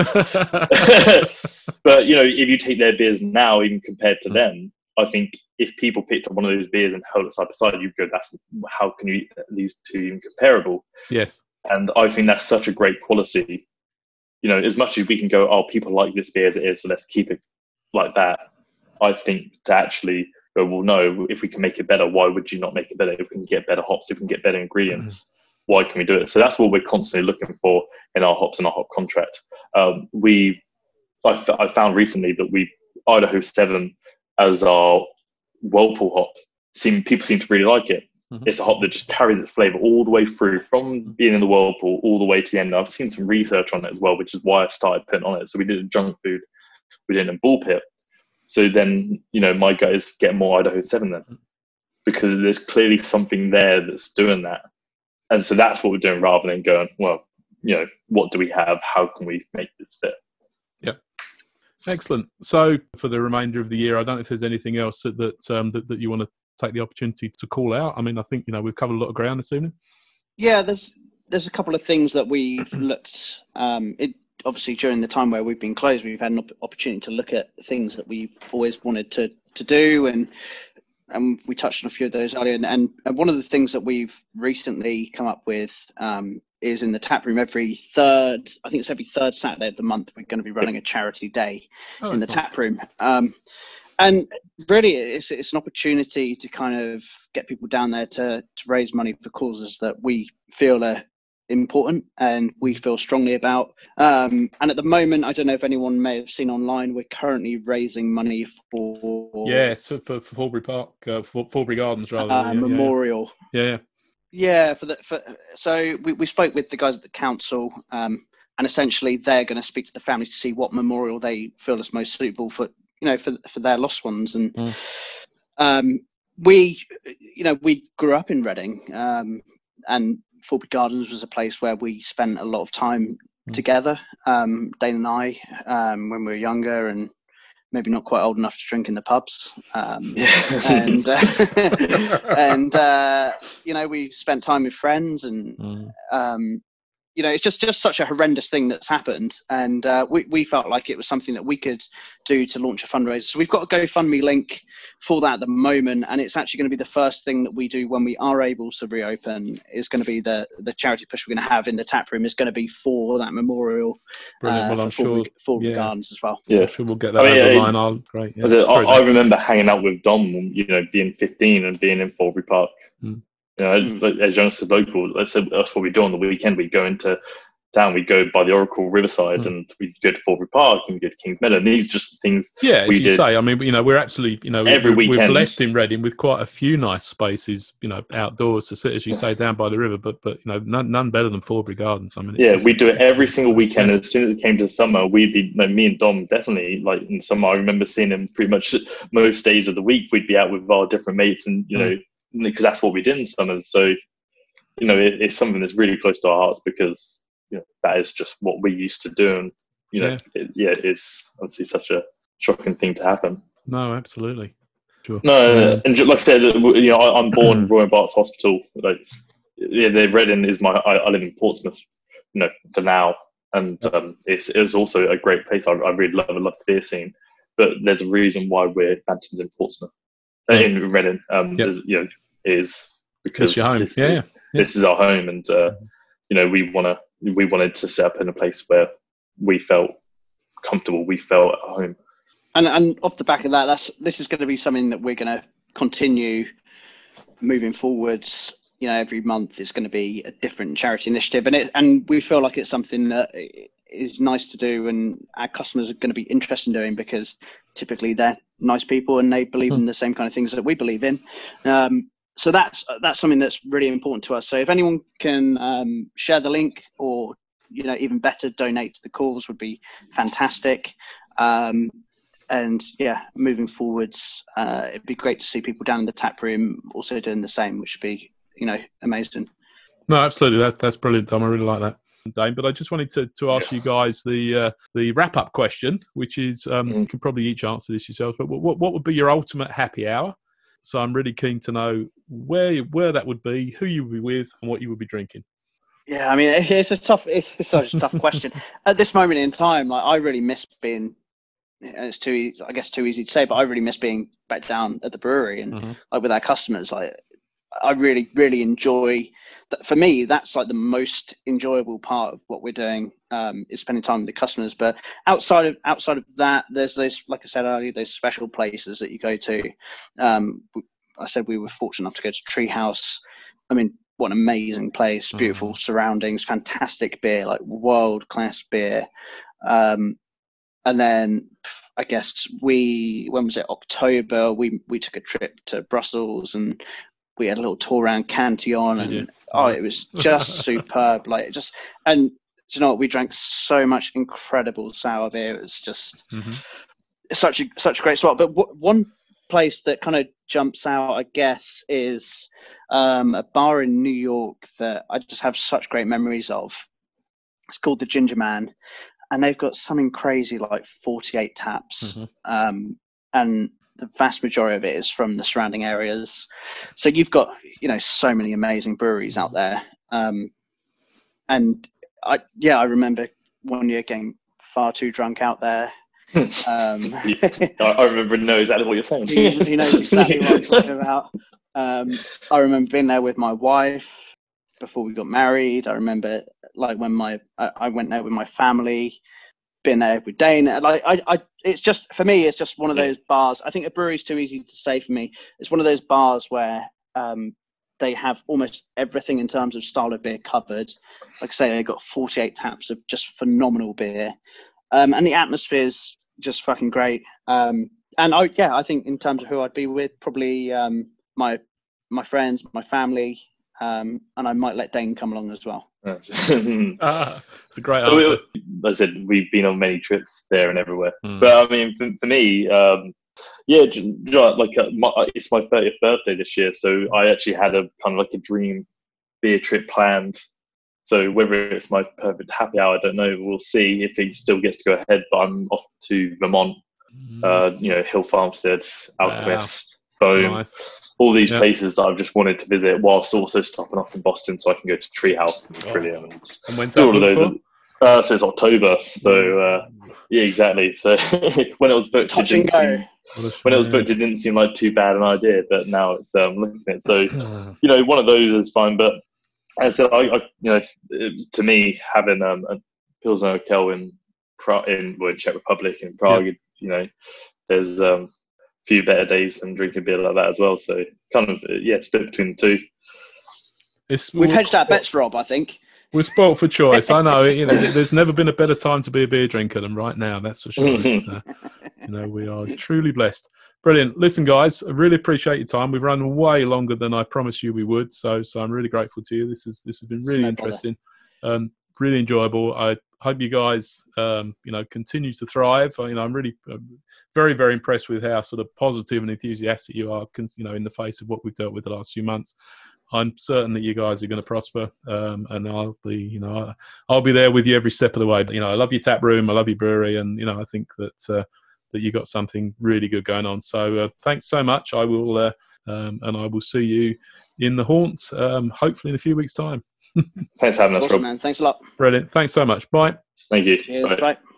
But you know, if you take their beers now, even compared to mm. then, I think if people picked up one of those beers and held it side by side, you'd go, "That's how can you these two even comparable?" Yes. And I think that's such a great quality. You know, as much as we can go, oh, people like this beer as it is, so let's keep it like that. I think to actually go, well, no, if we can make it better, why would you not make it better? If we can get better hops, if we can get better ingredients, mm-hmm. why can we do it? So that's what we're constantly looking for in our hops and our hop contract. Um, we, I, f- I found recently that we, Idaho seven as our Whirlpool hop, seem people seem to really like it. Mm-hmm. It's a hop that just carries its flavour all the way through, from being in the Whirlpool all the way to the end. I've seen some research on it as well, which is why I started putting on it. So we did a junk food, we did it in Bullpit. So then, you know, my guys get more Idaho seven then, because there's clearly something there that's doing that. And so that's what we're doing, rather than going, well, you know, what do we have? How can we make this fit? Yeah. Excellent. So for the remainder of the year, I don't know if there's anything else that that, um, that, that you want to take the opportunity to call out. I mean, I think, you know, we've covered a lot of ground this evening. Yeah, there's there's a couple of things that we've looked, um, it obviously during the time where we've been closed, we've had an op- opportunity to look at things that we've always wanted to, to do. And and we touched on a few of those earlier. And, and one of the things that we've recently come up with um, is in the tap room every third, I think it's every third Saturday of the month, we're going to be running a charity day oh, in the nice. tap room. Um, And really, it's it's an opportunity to kind of get people down there to, to raise money for causes that we feel are important and we feel strongly about. Um, and at the moment, I don't know if anyone may have seen online, we're currently raising money for... Yes, for, for, for Forbury Park, uh, for Forbury Gardens, rather. Uh, yeah, memorial. Yeah, yeah. Yeah, for the, for, so we, we spoke with the guys at the council, um, and essentially they're going to speak to the families to see what memorial they feel is most suitable for, you know, for for their lost ones. And mm. um, we, you know, we grew up in Reading, um, and Forbury Gardens was a place where we spent a lot of time mm. together, um, Dane and I, um, when we were younger and maybe not quite old enough to drink in the pubs. Um, and, uh, and uh, you know, we spent time with friends and, mm. um, you know, it's just, just such a horrendous thing that's happened. And uh, we, we felt like it was something that we could do to launch a fundraiser. So we've got a GoFundMe link for that at the moment. And it's actually going to be the first thing that we do when we are able to reopen, is going to be the, the charity push we're going to have in the tap room is going to be for that memorial. Brilliant. Well, uh, I'm for sure. Forbury Yeah. Gardens as well. Yeah, I'm sure we'll get that I mean, over the yeah, line. I'll, great. Yeah. I, I, Sorry, I Dave. remember hanging out with Dom, you know, being fifteen and being in Forbury Park. Mm. You know, Mm. like, as youngsters local, that's, that's what we do on the weekend. We go into town, we go by the Oracle Riverside, Mm. and we go to Forbury Park, and we go to Kings Meadow. And these are just things Yeah, as we you did say, I mean, you know, we're absolutely, you know, every we're, we're weekend. blessed in Reading with quite a few nice spaces, you know, outdoors to sit, as you say, down by the river. But, but you know, none, none better than Forbury Gardens. I mean, it's Yeah, just, we do it every single weekend. Yeah. As soon as it came to summer, we'd be, like, me and Dom definitely, like in summer, I remember seeing him pretty much most days of the week. We'd be out with our different mates, and, you know, because that's what we did in summers. So, you know, it, it's something that's really close to our hearts, because, you know, that is just what we used to do. And, you know, Yeah. it, yeah, it's obviously such a shocking thing to happen. No, absolutely. Sure. No, Um, and ju- like I said, you know, I, I'm born in Royal and Barts Hospital. Like, yeah, the Reading is my. I, I live in Portsmouth, you know, for now, and um, it's it's also a great place. I, I really love. I love the beer scene, but there's a reason why we're Phantoms in Portsmouth, uh, Mm. in Reading. Um, Yep. there's, you know, is because It's your home. This, Yeah, yeah. this is our home, and uh, you know, we wanna we wanted to set up in a place where we felt comfortable, we felt at home. And and off the back of that, that's this is going to be something that we're going to continue moving forwards. You know, every month is going to be a different charity initiative, and it and we feel like it's something that is nice to do, and our customers are going to be interested in doing, because typically they're nice people and they believe in the same kind of things that we believe in. Um, so that's that's something that's really important to us. So if anyone can um, share the link, or, you know, even better, donate to the cause, would be fantastic. Um, and yeah, moving forwards, uh, it'd be great to see people down in the tap room also doing the same, which would be, you know, amazing. No, absolutely. That's that's brilliant, Tom. I really like that, Dane. But I just wanted to, to ask you guys the uh, the wrap up question, which is um, Mm. you can probably each answer this yourselves. But what what would be your ultimate happy hour? So I'm really keen to know where where that would be, who you would be with, and what you would be drinking. Yeah, I mean, it's a tough, it's, it's such a tough question at this moment in time. Like, I really miss being. And it's too, e- I guess, too easy to say, but I really miss being back down at the brewery and Mm-hmm. like with our customers. Like, I really, really enjoy that. For me, that's like the most enjoyable part of what we're doing, um, is spending time with the customers. But outside of outside of that, there's those, like I said earlier, those special places that you go to. Um, I said we were fortunate enough to go to Treehouse. I mean, what an amazing place! Beautiful Mhm. surroundings, fantastic beer, like world class beer. Um, And then I guess we, when was it, October, we, we took a trip to Brussels and we had a little tour around Cantillon, Did you? and oh, Nice. it was just superb. Like, just, and do you know what? We drank so much incredible sour beer. It was just Mm-hmm. such a, such a great spot. But w- one place that kind of jumps out, I guess, is um, a bar in New York that I just have such great memories of. It's called the Ginger Man. And they've got something crazy like forty-eight taps, Mm-hmm. um, and the vast majority of it is from the surrounding areas. So you've got, you know, so many amazing breweries out there. Um, and I, yeah, I remember one year getting far too drunk out there. Um, I, I remember know exactly what you're saying. he, he knows exactly what I'm talking about. Um, I remember being there with my wife before we got married. I remember like when my I, I went there with my family, being there with Dane. Like I, I, it's just, for me, it's just one of Yeah. those bars. I think a brewery's too easy to say for me. It's one of those bars where um, they have almost everything in terms of style of beer covered. Like I say, they've got forty-eight taps of just phenomenal beer, um, and the atmosphere's just fucking great. Um, and I, yeah, I think in terms of who I'd be with, probably um, my my friends, my family. Um, and I might let Dane come along as well. Ah, it's a great So answer. we, like I said, we've been on many trips there and everywhere. Mm. But I mean, for, for me, um, yeah, j- j- like uh, my, it's my thirtieth birthday this year, so I actually had a kind of like a dream beer trip planned. So whether it's my perfect happy hour, I don't know. We'll see if it still gets to go ahead. But I'm off to Vermont, Mm. uh, you know, Hill Farmstead, Wow. Alchemist. Boom. Nice. All these Yep. places that I've just wanted to visit whilst also stopping off in Boston so I can go to Treehouse and Oh. Trillium and, And when's do that all of booked those. for? Uh, since October. So, uh, yeah, exactly. So when it was booked, Touch it and didn't go. seem, What a when it was shame. booked, it didn't seem like too bad an idea, but now it's um, looking at it. So, you know, one of those is fine. But as I said, I, I you know, it, to me, having um, a Pilsner Urquell in, pra- in, well, in Czech Republic and Prague, Yeah. you know, there's um, a few better days than drinking beer like that as well. So, kind of, uh, yeah, split between the two. It's, We've we're, hedged our bets, Rob, I think. we're spoilt for choice. I know. You know, there's never been a better time to be a beer drinker than right now. That's for sure. It's, uh, you know, we are truly blessed. Brilliant. Listen, guys, I really appreciate your time. We've run way longer than I promised you we would, so so I'm really grateful to you. This is this has been really No bother. interesting, um, really enjoyable. I hope you guys, um, you know, continue to thrive. You know, I'm really um, very very impressed with how sort of positive and enthusiastic you are. You know, in the face of what we've dealt with the last few months. I'm certain that you guys are going to prosper, um, and I'll be, you know, I'll be there with you every step of the way. But, you know, I love your tap room, I love your brewery, and you know, I think that uh, that you got something really good going on. So uh, thanks so much. I will, uh, um, and I will see you in the haunt, um, hopefully in a few weeks' time. Thanks for having us, Awesome, Rob. man. Thanks a lot. Brilliant. Thanks so much. Bye. Thank you. Cheers. Bye. Bye.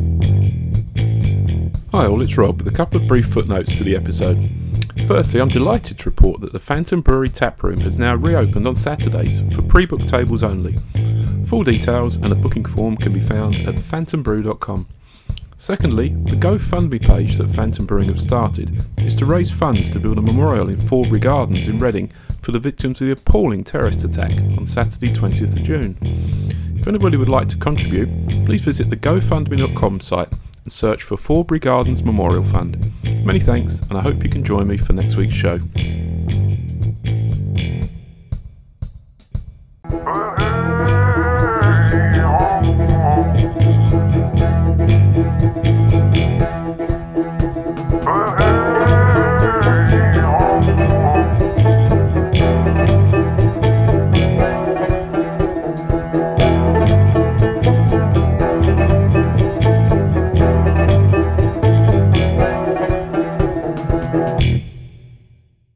Hi all, it's Rob with a couple of brief footnotes to the episode. Firstly, I'm delighted to report that the Phantom Brewery tap room has now reopened on Saturdays for pre-booked tables only. Full details and a booking form can be found at phantom brew dot com. Secondly, the GoFundMe page that Phantom Brewing have started is to raise funds to build a memorial in Forbury Gardens in Reading for the victims of the appalling terrorist attack on Saturday twentieth of June. If anybody would like to contribute, please visit the go fund me dot com site and search for Forbury Gardens Memorial Fund. Many thanks, and I hope you can join me for next week's show.